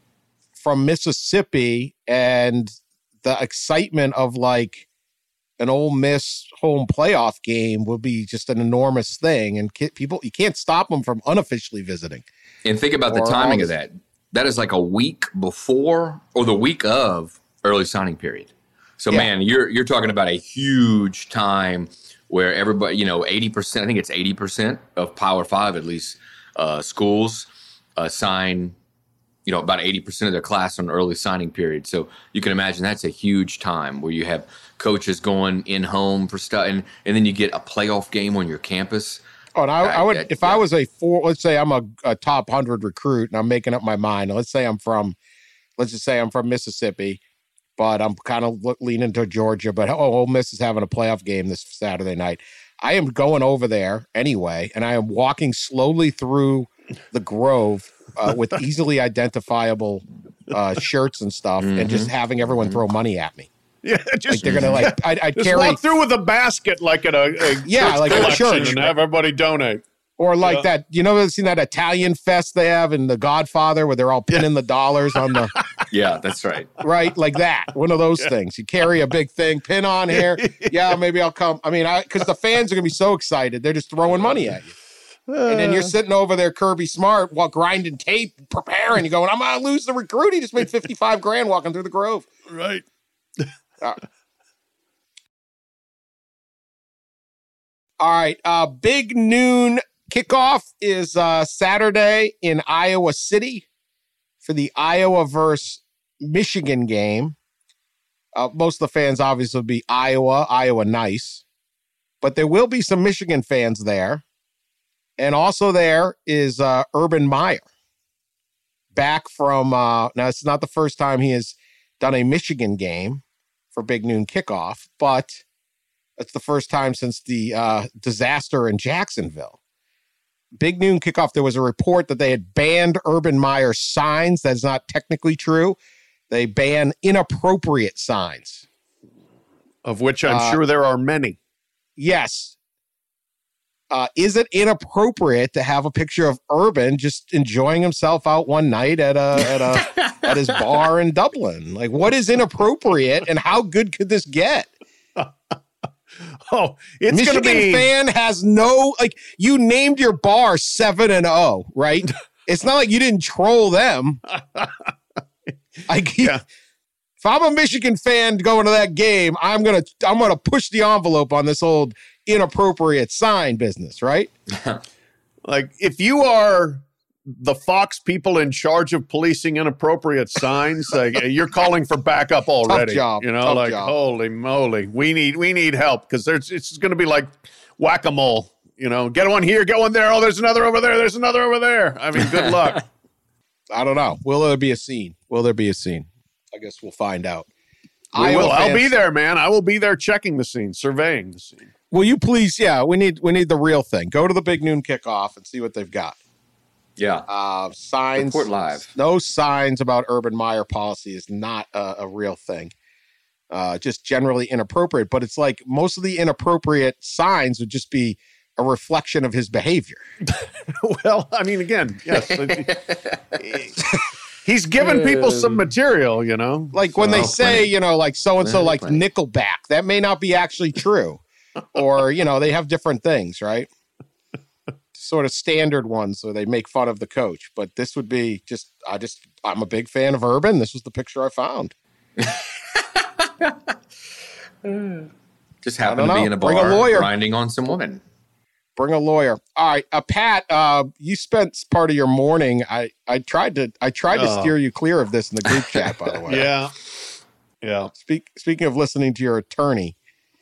from Mississippi, and the excitement of like an Ole Miss home playoff game would be just an enormous thing, and people, you can't stop them from unofficially visiting. And think about the timing of that. That is like a week before or the week of early signing period. So, yeah. man, you're you're talking about a huge time where everybody, you know, eighty percent, I think it's eighty percent of Power Five, at least, uh, schools uh, sign, you know, about eighty percent of their class on early signing period. So you can imagine that's a huge time where you have coaches going in home for stuff, and, and then you get a playoff game on your campus. Oh, and I, I, I would, I, if yeah. I was a four, let's say I'm a, a top one hundred recruit and I'm making up my mind. Let's say I'm from, let's just say I'm from Mississippi, but I'm kind of leaning to Georgia. But, oh, Ole Miss is having a playoff game this Saturday night. I am going over there anyway, and I am walking slowly through the Grove uh, with easily identifiable uh, shirts and stuff, mm-hmm. and just having everyone throw money at me. Yeah, just like they're gonna like. I'd, I'd just carry walk through with a basket, like at a, a yeah, like a church, and have everybody donate. Or like yeah. that, you know, seen that Italian fest they have in The Godfather where they're all pinning yeah. the dollars on the. Yeah, that's right. Right, like that. One of those yeah. things. You carry a big thing, pin on here. Yeah, maybe I'll come. I mean, I because the fans are gonna be so excited, they're just throwing money at you. Uh, and then you're sitting over there, Kirby Smart, while grinding tape, preparing. You're going, I'm gonna lose the recruit. He just made fifty-five grand walking through the Grove. Right. Uh, all right. Uh, big noon Kickoff is uh, Saturday in Iowa City for the Iowa versus Michigan game. Uh, most of the fans obviously will be Iowa, Iowa nice. But there will be some Michigan fans there. And also there is uh, Urban Meyer. Back from, uh, now it's not the first time he has done a Michigan game for Big Noon Kickoff, but it's the first time since the uh, disaster in Jacksonville. Big Noon Kickoff, there was a report that they had banned Urban Meyer signs. That's not technically true. They ban inappropriate signs. Of which I'm uh, sure there are many. Yes. Uh, is it inappropriate to have a picture of Urban just enjoying himself out one night at a at a at his bar in Dublin? Like, what is inappropriate, and how good could this get? Oh, it's Michigan gonna be... fan has no, like, you named your bar seven and oh, right? It's not like you didn't troll them. Like, yeah. If I'm a Michigan fan going to that game, I'm gonna I'm gonna push the envelope on this old inappropriate sign business, right? Like, if you are the Fox people in charge of policing inappropriate signs, like, you're calling for backup already. Tough job. You know, Tough like, job. holy moly, we need we need help, because there's it's going to be like whack-a-mole. You know, get one here, get one there. Oh, there's another over there. There's another over there. I mean, good luck. I don't know. Will there be a scene? Will there be a scene? I guess we'll find out. We Iowa will. I'll fans- be there, man. I will be there checking the scene, surveying the scene. Will you please? Yeah, we need we need the real thing. Go to the Big Noon Kickoff and see what they've got. Yeah. Uh, signs. Report live. No signs about Urban Meyer policy is not a, a real thing. Uh, just generally inappropriate. But it's like most of the inappropriate signs would just be a reflection of his behavior. Well, I mean, again, yes. He's giving people some material, you know? Like when they Oh, say, plenty. you know, like so-and-so Plenty, like plenty. Nickelback, that may not be actually true. Or, you know, they have different things, right? Sort of standard ones, so they make fun of the coach. But this would be just, I just, I'm a big fan of Urban. This was the picture I found. Just happened to know. be in a Bring a bar lawyer. grinding on some women. Bring a lawyer. All right, uh, Pat. Uh, you spent part of your morning. I, I tried to I tried to Oh. steer you clear of this in the group chat. By the way, Yeah. Yeah. Speak, speaking of listening to your attorney,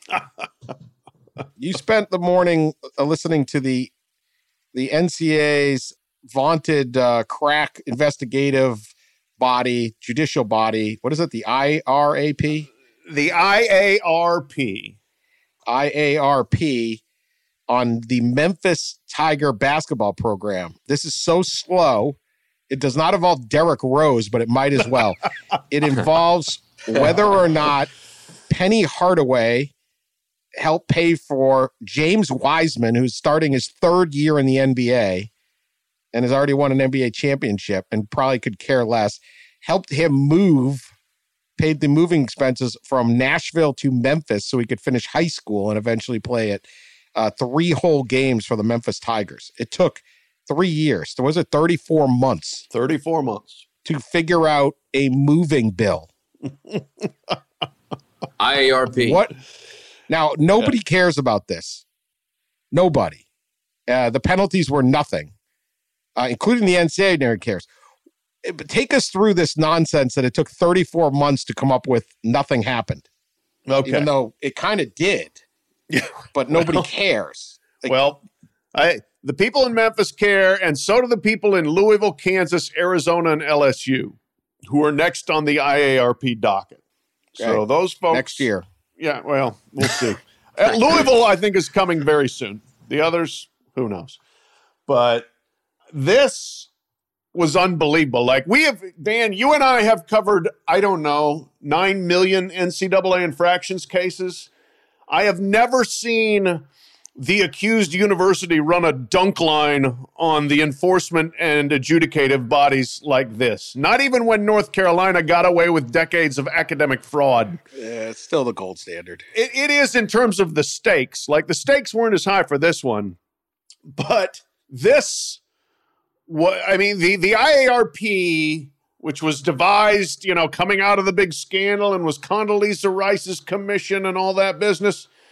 you spent the morning uh, listening to the the N C A A's vaunted uh, crack investigative body, judicial body. What is it? The I R A P. The I A R P. I A R P. On the Memphis Tiger basketball program. This is so slow. It does not involve Derrick Rose, but it might as well. It involves whether or not Penny Hardaway helped pay for James Wiseman, who's starting his third year in the N B A and has already won an N B A championship and probably could care less, helped him move, paid the moving expenses from Nashville to Memphis so he could finish high school and eventually play at Uh, three whole games for the Memphis Tigers. It took three years. There was it thirty-four months thirty-four months. to figure out a moving bill. I A R P. What? Now, nobody cares about this. Nobody. Uh, the penalties were nothing, uh, including the N C A A never cares. Uh, But take us through this nonsense that it took thirty-four months to come up with nothing happened. Okay. Even though it kind of did. But nobody Well, cares. Like, well, I the people in Memphis care, and so do the people in Louisville, Kansas, Arizona, and L S U, who are next on the I A R P docket. So Okay. those folks next year. Yeah, well, we'll see. Uh, Louisville, I think, is coming very soon. The others, who knows? But this was unbelievable. Like, we have, Dan, you and I have covered, I don't know, nine million N C double A infractions cases. I have never seen the accused university run a dunk line on the enforcement and adjudicative bodies like this. Not even when North Carolina got away with decades of academic fraud. Yeah, it's still the gold standard. It, it is in terms of the stakes. Like, the stakes weren't as high for this one, but this, what I mean, the, the I A R P, which was devised, you know, coming out of the big scandal and was Condoleezza Rice's commission and all that business,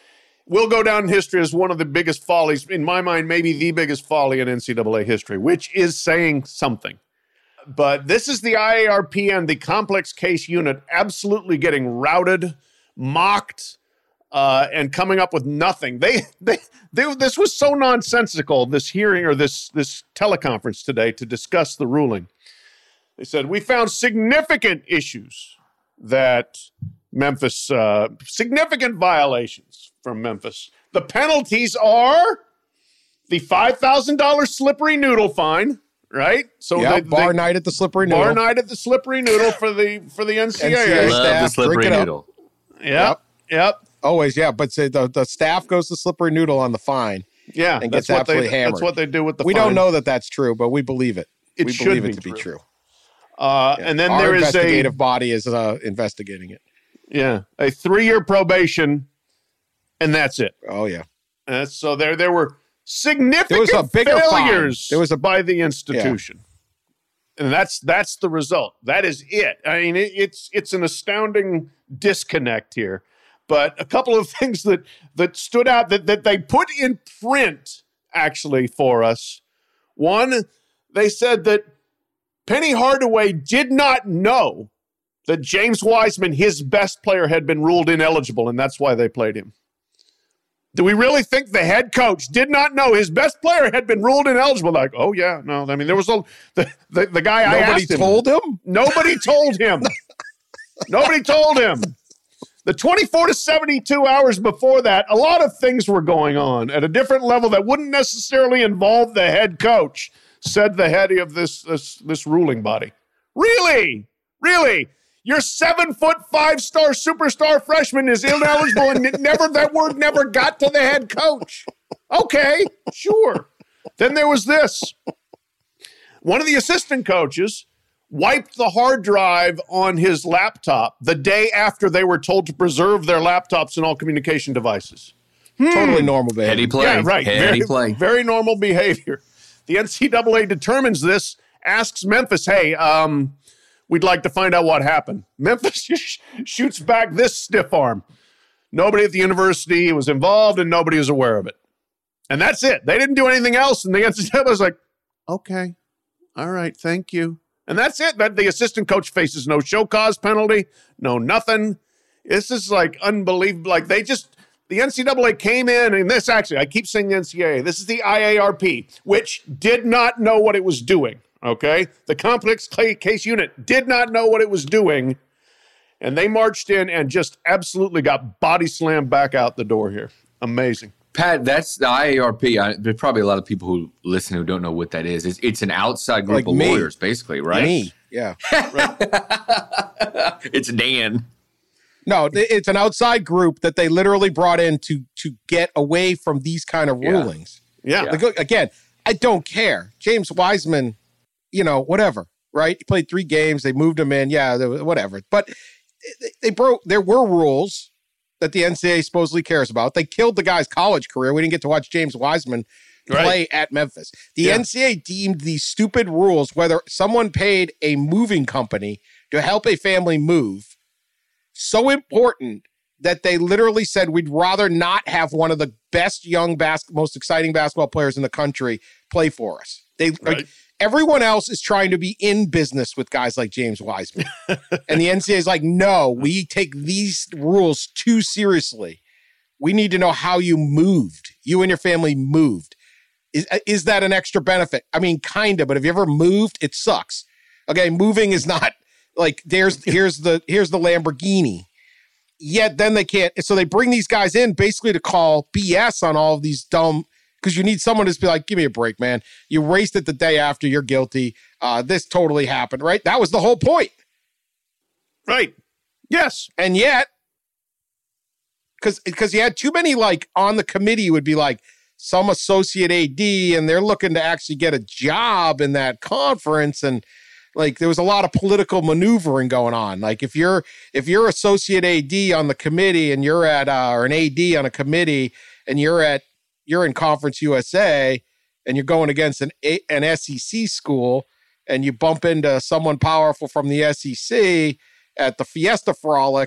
will go down in history as one of the biggest follies, in my mind, maybe the biggest folly in N C double A history, which is saying something. But this is the I A R P and the complex case unit absolutely getting routed, mocked, uh, and coming up with nothing. They, they, they, this was so nonsensical, this hearing or this, this teleconference today to discuss the ruling. They said, we found significant issues that Memphis, uh, significant violations from Memphis. The penalties are the five thousand dollars slippery noodle fine, right? So yeah, they, bar they, night at the slippery noodle. Bar night at the slippery noodle for the for the N C double A. N C double A Love staff, the slippery drink it up. noodle. Yep, yep, yep. Always, yeah. But say the, the staff goes to slippery noodle on the fine. Yeah, and that's gets what absolutely they, hammered. That's what they do with the we fine. don't know that that's true, but we believe it. It we should believe be it to true. be true. Uh, Yeah. And then Our there is a investigative body is uh, investigating it. yeah a three-year probation, and that's it. Oh yeah. Uh, so there there were significant There was a bigger fine. failures There was a- by the institution. And that's that's the result. That is it. I mean, it, it's it's an astounding disconnect here. But a couple of things that that stood out that, that they put in print actually for us. One, they said that Penny Hardaway did not know that James Wiseman, his best player, had been ruled ineligible, and that's why they played him. Do we really think the head coach did not know his best player had been ruled ineligible? Like, oh, yeah, no. I mean, there was a, the, the, the guy I Nobody asked him. told him? Nobody told him. Nobody told him. The twenty-four to seventy-two hours before that, a lot of things were going on at a different level that wouldn't necessarily involve the head coach, said the head of this, this, this ruling body. Really? Really? Your seven-foot, five-star superstar freshman is ineligible, and it never that word never got to the head coach. Okay, sure. Then there was this. One of the assistant coaches wiped the hard drive on his laptop the day after they were told to preserve their laptops and all communication devices. Totally normal behavior. Heady play. Yeah, right. Heady Very, play. very normal behavior. The N C double A determines this, asks Memphis, hey, um, we'd like to find out what happened. Memphis sh- shoots back this stiff arm. Nobody at the university was involved and nobody was aware of it. And that's it. They didn't do anything else. And the N C double A was like, okay, all right, thank you. And that's it. That the assistant coach faces no show cause penalty, no nothing. This is like unbelievable. Like they just, the N C double A came in, and this actually, I keep saying the N C double A. This is the I A R P, which did not know what it was doing. Okay, the complex case unit did not know what it was doing, and they marched in and just absolutely got body slammed back out the door here. Amazing. Pat, that's the I A R P. I, there's probably a lot of people who listen who don't know what that is. It's, it's an outside group Like of me. lawyers, basically, right? Me, yeah. It's Dan. No, th- it's an outside group that they literally brought in to to get away from these kind of Yeah. rulings. Yeah. Yeah. Like, again, I don't care. James Wiseman, you know, whatever, right? He played three games. They moved him in. Yeah, they- whatever. But they, they broke, there were rules that the N C double A supposedly cares about. They killed the guy's college career. We didn't get to watch James Wiseman play Right. at Memphis. The Yeah. N C double A deemed these stupid rules, whether someone paid a moving company to help a family move, so important that they literally said, we'd rather not have one of the best young, bas- most exciting basketball players in the country play for us. They Right. like, everyone else is trying to be in business with guys like James Wiseman. And the N C double A is like, no, we take these rules too seriously. We need to know how you moved. You and your family moved. Is, is that an extra benefit? I mean, kind of, but have you ever moved? It sucks. Okay, moving is not like there's here's the here's the Lamborghini. Yet then they can't. So they bring these guys in basically to call B S on all of these dumb, because you need someone to just be like, give me a break, man. You raced it the day after, you're guilty. Uh, this totally happened, right? That was the whole point. Right. Yes. And yet, because because you had too many like on the committee would be like some associate A D, and they're looking to actually get a job in that conference, and like there was a lot of political maneuvering going on. Like if you're if you're associate A D on the committee and you're at uh, or an A D on a committee and you're at you're in Conference U S A and you're going against an a, an S E C school and you bump into someone powerful from the S E C at the Fiesta Frolic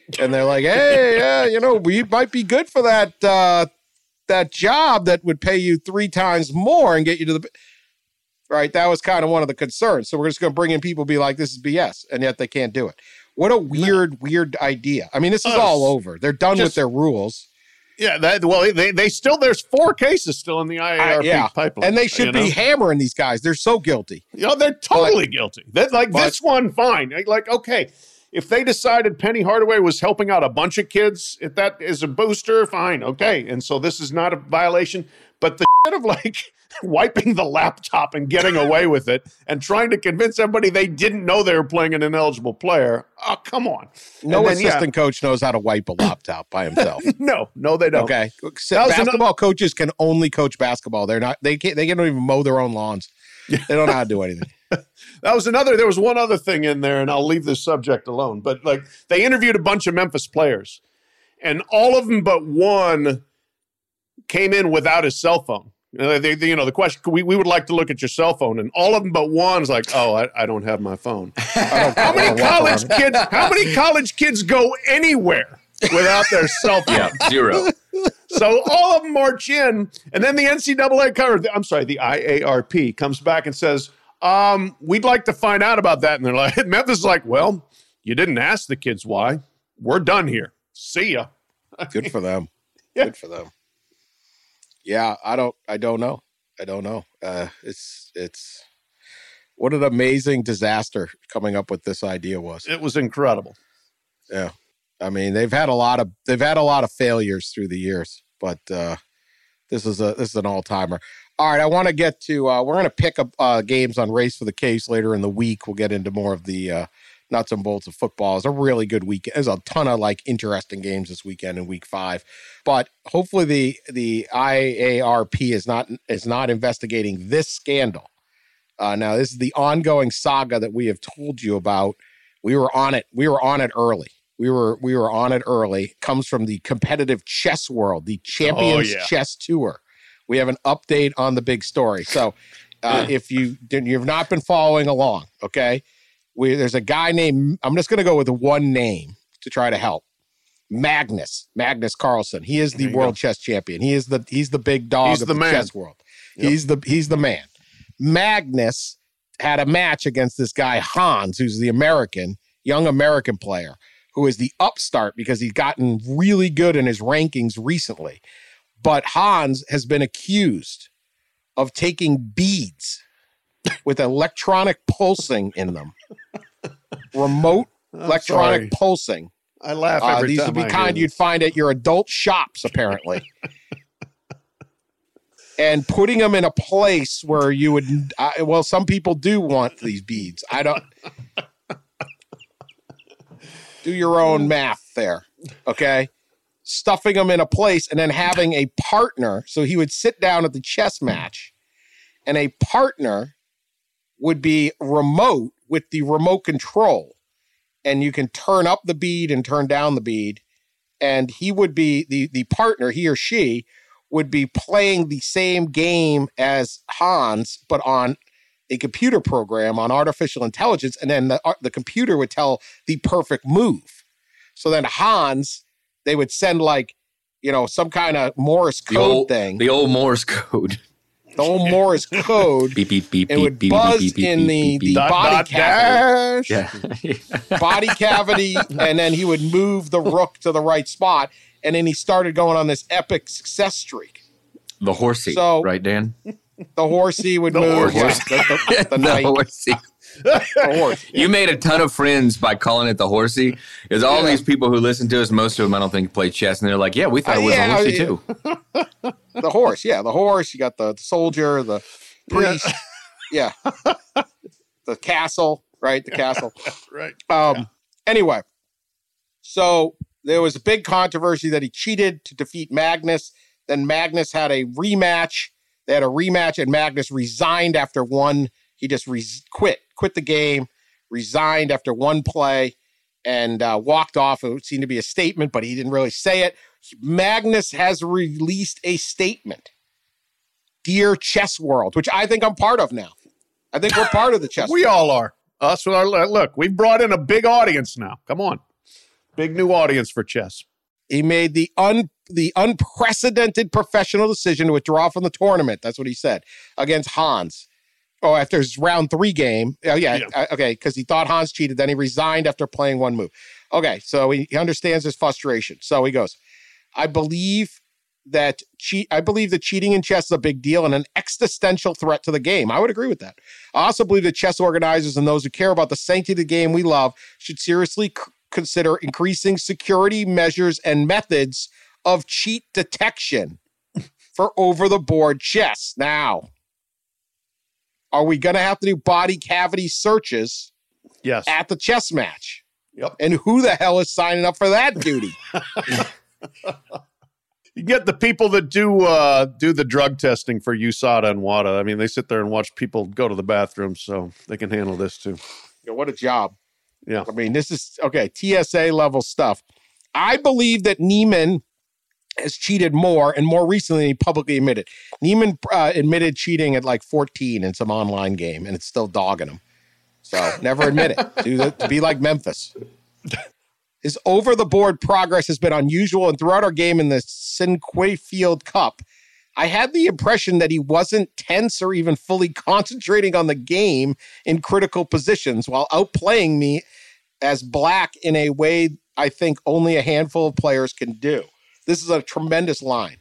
And they're like, hey, yeah, you know, we might be good for that uh, that job that would pay you three times more and get you to the right. That was kind of one of the concerns. So we're just going to bring in people, be like, this is B S, and yet they can't do it. What a weird, no. weird idea. I mean, this is uh, all over. They're done just, with their rules. Yeah, that, well, they they still, there's four cases still in the I A R P I, yeah. pipeline. And they should you know? be hammering these guys. They're so guilty. You know, they're totally but, guilty. They're like, but, this one, fine. Like, okay, if they decided Penny Hardaway was helping out a bunch of kids, if that is a booster, fine, okay. And so this is not a violation. But the shit of like wiping the laptop and getting away with it and trying to convince everybody they didn't know they were playing an ineligible player. Oh, come on. No then, assistant yeah. coach knows how to wipe a laptop by himself. no, no, they don't. Okay. Basketball another- coaches can only coach basketball. They're not, they can't, they can't even mow their own lawns. They don't know how to do anything. That was another, there was one other thing in there, and I'll leave this subject alone. But like, they interviewed a bunch of Memphis players, and all of them but one came in without his cell phone. You know, they, they, you know, the question, we, we would like to look at your cell phone. And all of them but one's like, oh, I, I don't have my phone. How many college kids, how many college kids go anywhere without their cell phone? Yeah, zero. So all of them march in, and then the N C double A, cover, I'm sorry, the I A R P comes back and says, um, we'd like to find out about that. And they're like, Memphis is like, well, you didn't ask the kids why. We're done here. See ya. Good for them. Yeah. Good for them. Yeah, I don't, I don't know. I don't know. Uh, it's, it's, what an amazing disaster coming up with this idea was. It was incredible. Yeah. I mean, they've had a lot of, they've had a lot of failures through the years, but uh, this is a, this is an all timer. All right. I want to get to, uh, we're going to pick up uh, games on Race for the Case later in the week. We'll get into more of the uh, nuts and bolts of football. It's a really good weekend. There's a ton of like interesting games this weekend in week five, but hopefully the, the I A R P is not, is not investigating this scandal. Uh, now this is the ongoing saga that we have told you about. We were on it. We were on it early. We were, we were on it early. It comes from the competitive chess world, the Champions oh, yeah. Chess Tour. We have an update on the big story. So uh, if you you've not been following along, okay, we, there's a guy named, I'm just going to go with one name to try to help. Magnus, Magnus Carlsen. He is the world go. chess champion. He is the, he's the big dog he's of the, the chess world. Yep. He's the, he's the man. Magnus had a match against this guy, Hans, who's the American, young American player, who is the upstart because he's gotten really good in his rankings recently. But Hans has been accused of taking beads with electronic pulsing in them. Remote I'm electronic sorry. pulsing. I laugh every uh, these time would be I kind you'd find at your adult shops, apparently. And putting them in a place where you would, uh, well, some people do want these beads. I don't. Do your own math there, okay? Stuffing them in a place and then having a partner. So he would sit down at the chess match and a partner would be remote with the remote control. And you can turn up the bead and turn down the bead. And he would be, the, the partner, he or she, would be playing the same game as Hans, but on a computer program on artificial intelligence. And then the, the computer would tell the perfect move. So then Hans, they would send like, you know, some kind of Morse code the old, thing. The old Morse code. The old Morse code. Beep, beep, beep, it would beep, buzz beep, beep, in beep, the, beep, the dot, body dot, cavity. Yeah. Body cavity. And then he would move the rook to the right spot. And then he started going on this epic success streak. The horsey, so, right, Dan? The horsey would the move. Horse. Yeah, the, the, the, the night. horsey. The horse. You made a ton of friends by calling it the horsey. Because all yeah. these people who listen to us, most of them I don't think play chess, and they're like, "Yeah, we thought uh, it was yeah, a horsey yeah. too." The horse, yeah, the horse. You got the, the soldier, the priest, yeah, yeah. The castle, right? The castle, right? Um. Yeah. Anyway, so there was a big controversy that he cheated to defeat Magnus. Then Magnus had a rematch. They had a rematch, and Magnus resigned after one. He just re- quit, quit the game, resigned after one play, and uh, walked off. It seemed to be a statement, but he didn't really say it. Magnus has released a statement. Dear Chess World, which I think I'm part of now. I think we're part of the chess we world. all are. Us with our look, we've brought in a big audience now. Come on. Big new audience for chess. He made the un the unprecedented professional decision to withdraw from the tournament. That's what he said against Hans. Oh, after his round three game. Oh, yeah. yeah. Uh, okay, because he thought Hans cheated. Then he resigned after playing one move. Okay, so he, he understands his frustration. So he goes, I believe that cheat. I believe that cheating in chess is a big deal and an existential threat to the game. I would agree with that. I also believe that chess organizers and those who care about the sanctity of the game we love should seriously c- consider increasing security measures and methods of cheat detection for over-the-board chess. Now, are we going to have to do body cavity searches yes. at the chess match? Yep. And who the hell is signing up for that duty? You get the people that do uh, do the drug testing for U S A D A and WADA. I mean, they sit there and watch people go to the bathroom, so they can handle this too. Yeah, what a job. Yeah. I mean, this is, okay, T S A level stuff. I believe that Niemann has cheated more, and more recently he publicly admitted. Niemann uh, admitted cheating at like fourteen in some online game, and it's still dogging him. So never admit it. Do the, to be like Memphis. His over-the-board progress has been unusual, and throughout our game in the Sinquefield Cup, I had the impression that he wasn't tense or even fully concentrating on the game in critical positions while outplaying me as black in a way I think only a handful of players can do. This is a tremendous line.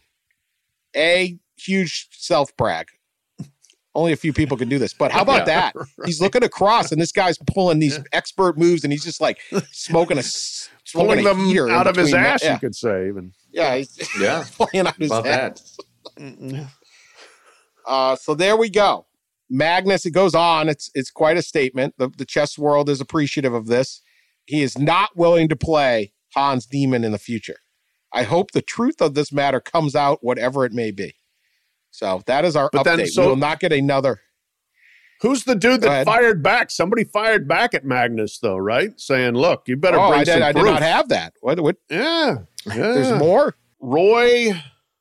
A, huge self-brag. Only a few people can do this. But how about yeah, that? right. He's looking across, and this guy's pulling these yeah. expert moves, and he's just like smoking a smoking pulling a them heater out of his between ass, the, yeah. you could say. Even. Yeah, he's Yeah. pulling out his About ass. that. Uh, so there we go. Magnus, it goes on. It's it's quite a statement. The, the chess world is appreciative of this. He is not willing to play Hans Niemann in the future. I hope the truth of this matter comes out, whatever it may be. So that is our But update. then, so- we will not get another. Who's the dude Go that ahead. fired back? Somebody fired back at Magnus, though, right? Saying, look, you better Oh, bring I did, some I did proof. not have that. What? What? Yeah. yeah. There's more? Roy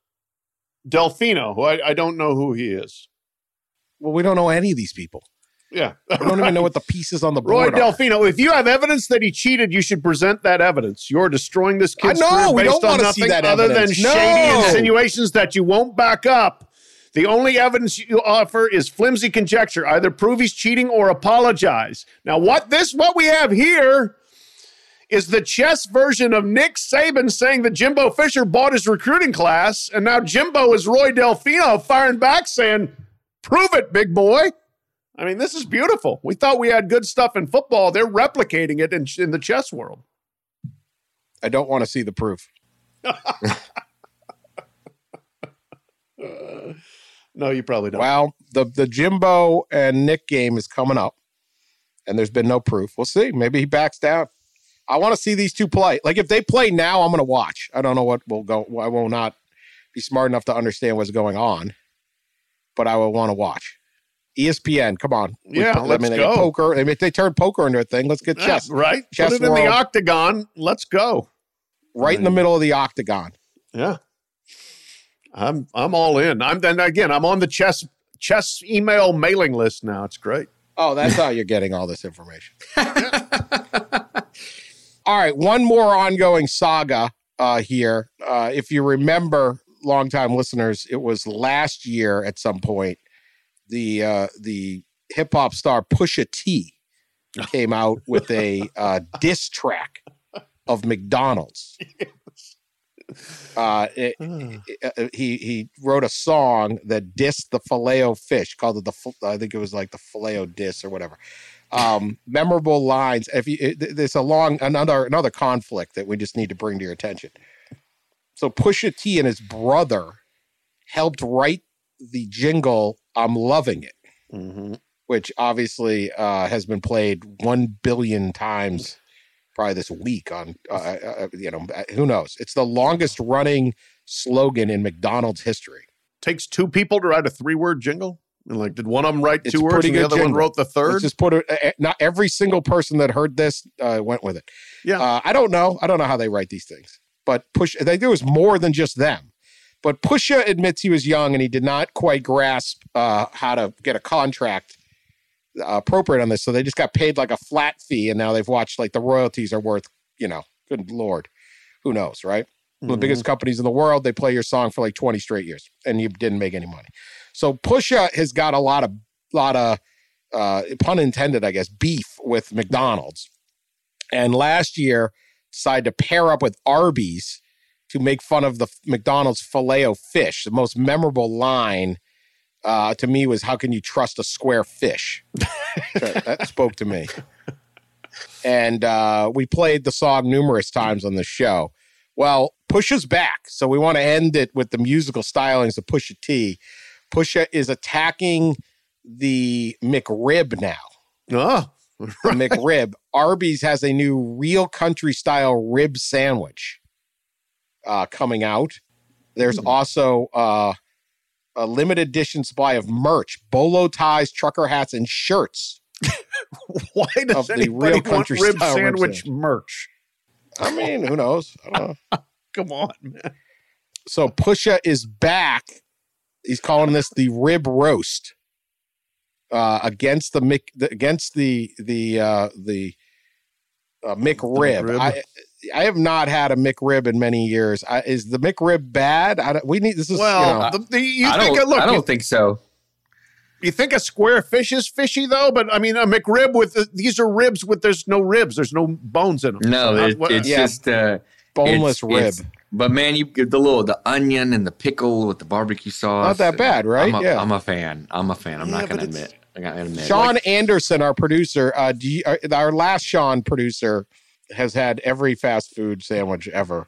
Delfino, who I, I don't know who he is. Well, we don't know any of these people. Yeah. We don't even know what the pieces on the Roy board are. Delfino, if you have evidence that he cheated, you should present that evidence. You're destroying this kid's I know, career we based don't on wanna see nothing that other than evidence. shady No. insinuations that you won't back up. The only evidence you offer is flimsy conjecture. Either prove he's cheating or apologize. Now, what this what we have here is the chess version of Nick Saban saying that Jimbo Fisher bought his recruiting class, and now Jimbo is Roy Delfino firing back saying, prove it, big boy. I mean, this is beautiful. We thought we had good stuff in football. They're replicating it in, in the chess world. I don't want to see the proof. Uh, no, you probably don't. Well, the, the Jimbo and Nick game is coming up, and there's been no proof. We'll see. Maybe he backs down. I want to see these two play. Like, if they play now, I'm going to watch. I don't know what will go. I will not be smart enough to understand what's going on, but I will want to watch. E S P N, come on. We- Yeah, I let's mean, they go. get poker. I mean, if they turn poker into a thing, let's get Yeah, chess. right? Chess Put it in world. the octagon. Let's go. Right in the middle of the octagon. Yeah. I'm I'm all in. I'm then again, I'm on the chess chess email mailing list now. It's great. Oh, that's how you're getting all this information. All right, one more ongoing saga uh, here. Uh, if you remember, longtime listeners, it was last year at some point, the uh, the hip hop star Pusha T came out with a uh, diss track of McDonald's. Uh, it, it, he he wrote a song that dissed the Filet-O fish, called it the I think it was like the Filet-O diss or whatever. Um, memorable lines. If you, it, there's a long another another conflict that we just need to bring to your attention. So Pusha T and his brother helped write the jingle "I'm Loving It," Mm-hmm. which obviously uh, has been played one billion times. Probably this week on, uh, uh, you know, who knows? It's the longest running slogan in McDonald's history. Takes two people to write a three-word jingle? And like, did one of them write It's two words pretty and the good other one jingle. wrote the third? Let's just put it, uh, not every single person that heard this uh, went with it. Yeah. Uh, I don't know. I don't know how they write these things, but Push, I think there was more than just them. But Pusha admits he was young and he did not quite grasp uh, how to get a contract uh, appropriate on this. So they just got paid like a flat fee, and now they've watched like the royalties are worth, you know, Good Lord. Who knows, right? Mm-hmm. The biggest companies in the world, they play your song for like twenty straight years, and you didn't make any money. So Pusha has got a lot of, lot of, uh, pun intended, I guess, beef with McDonald's. And last year, decided to pair up with Arby's to make fun of the McDonald's Filet-O-Fish. The most memorable line uh, to me was, "How can you trust a square fish?" that, that spoke to me. And uh, we played the song numerous times on the show. Well, Pusha's back, so we want to end it with the musical stylings of Pusha T. Pusha is attacking the McRib now. Oh, right. The McRib. Arby's has a new real country-style rib sandwich uh, coming out. There's mm. also uh, a limited edition supply of merch, bolo ties, trucker hats, and shirts. Why does anybody want rib sandwich rib merch? I mean, who knows? I don't know. Come on, man. So Pusha is back. He's calling this the rib roast uh, against the Mc, the, against the the uh, the uh, McRib. The I I have not had a McRib in many years. I, is the McRib bad? I don't, we need this is well. You know, the, the, you I think don't. look, I don't you, think so. You think a square fish is fishy though? But I mean, a McRib with the, these are ribs with there's no ribs, there's no bones in them. No, so it, what, it's yeah. just uh, boneless it's, rib. It's, but man, you get the little the onion and the pickle with the barbecue sauce. Not that bad, right? I'm a, yeah, I'm a fan. I'm a fan. I'm Yeah, not going to but admit. I got to admit. Sean Like- Anderson, our producer, uh, do you, uh, our last Sean producer has had every fast food sandwich ever.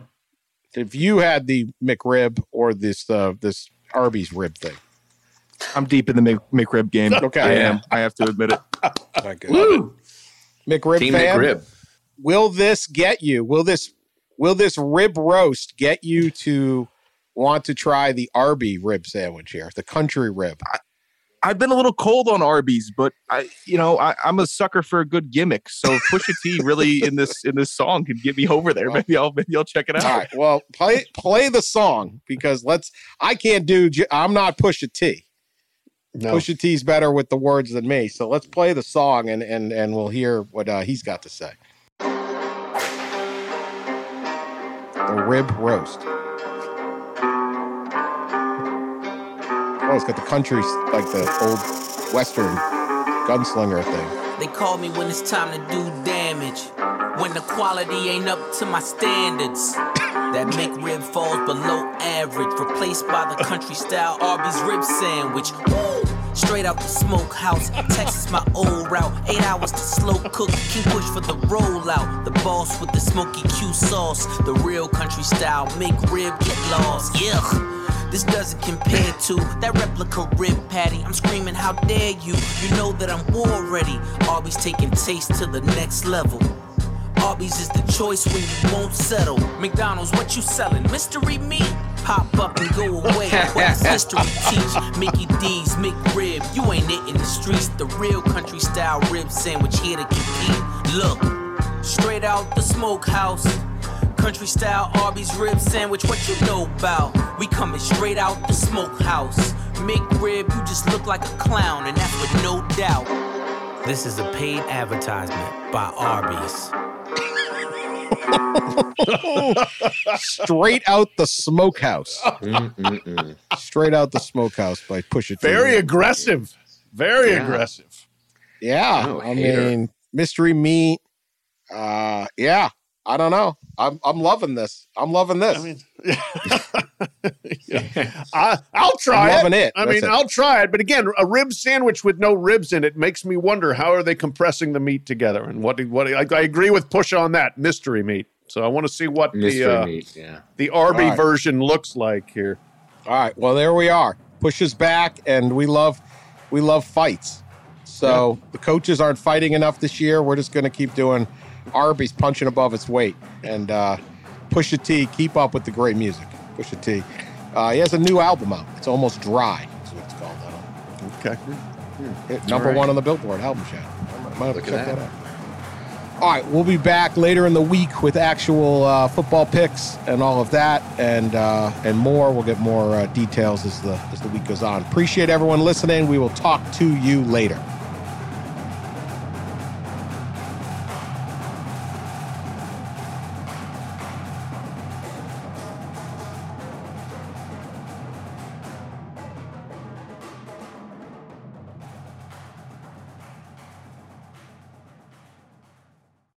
If you had the McRib or this uh, this Arby's rib thing, I'm deep in the Mc, McRib game. Okay, I yeah. am. I have to admit it. my God. McRib Team fan, McRib. will this get you? Will this will this rib roast get you to want to try the Arby rib sandwich here, the country rib? I've been a little cold on Arby's, but I, you know, I, I'm a sucker for a good gimmick. So if Pusha T really in this in this song could get me over there, maybe I'll maybe I'll check it out. All right, well, play play the song because let's. I can't do. I'm not Pusha T. no. Pusha T's better with the words than me. So let's play the song and and and we'll hear what uh, he's got to say. The rib roast. Oh, it's got the country, like the old Western gunslinger thing. They call me when it's time to do damage. When the quality ain't up to my standards. That McRib falls below average. Replaced by the country style Arby's rib sandwich. Woo! Straight out the smokehouse, Texas my old route. Eight hours to slow cook, King push for the rollout. The boss with the smoky Q sauce. The real country style McRib get lost. Yeah. This doesn't compare to that replica rib patty. I'm screaming, how dare you? You know that I'm war ready. Arby's taking taste to the next level. Arby's is the choice when you won't settle. McDonald's, what you selling? Mystery meat. Pop up and go away. What does history teach? Mickey D's, McRib. You ain't it in the streets. The real country style rib sandwich here to compete. Look, straight out the smokehouse. Country style Arby's rib sandwich, what you know about? We coming straight out the smokehouse. McRib, you just look like a clown, and that's with no doubt. This is a paid advertisement by Arby's. Straight out the smokehouse. Mm-mm-mm. Straight out the smokehouse by Pusha T. Very aggressive. Very Yeah. aggressive. Yeah, Oh, I hater. mean, mystery meat. Uh, yeah, I don't know. I'm I'm loving this. I'm loving this. I mean, yeah. I, I'll try I'm it. loving it. I That's mean, it. I'll try it. But again, a rib sandwich with no ribs in it makes me wonder how are they compressing the meat together? And what? What? I, I agree with Pusha on that mystery meat. So I want to see what Mystery the uh, meat, yeah. the Arby All right. version looks like here. All right. Well, there we are. Pusha's back, and we love we love fights. So the coaches aren't fighting enough this year. We're just going to keep doing Arby's punching above its weight. And uh, Pusha T, keep up with the great music. Pusha T. Uh, he has a new album out. It's Almost Dry. That's what it's called. I don't Okay. Hit number right. one on the Billboard album chart. I might, might have to Look at check that. that. out. All right, we'll be back later in the week with actual uh, football picks and all of that, and uh, and more. We'll get more uh, details as the as the week goes on. Appreciate everyone listening. We will talk to you later.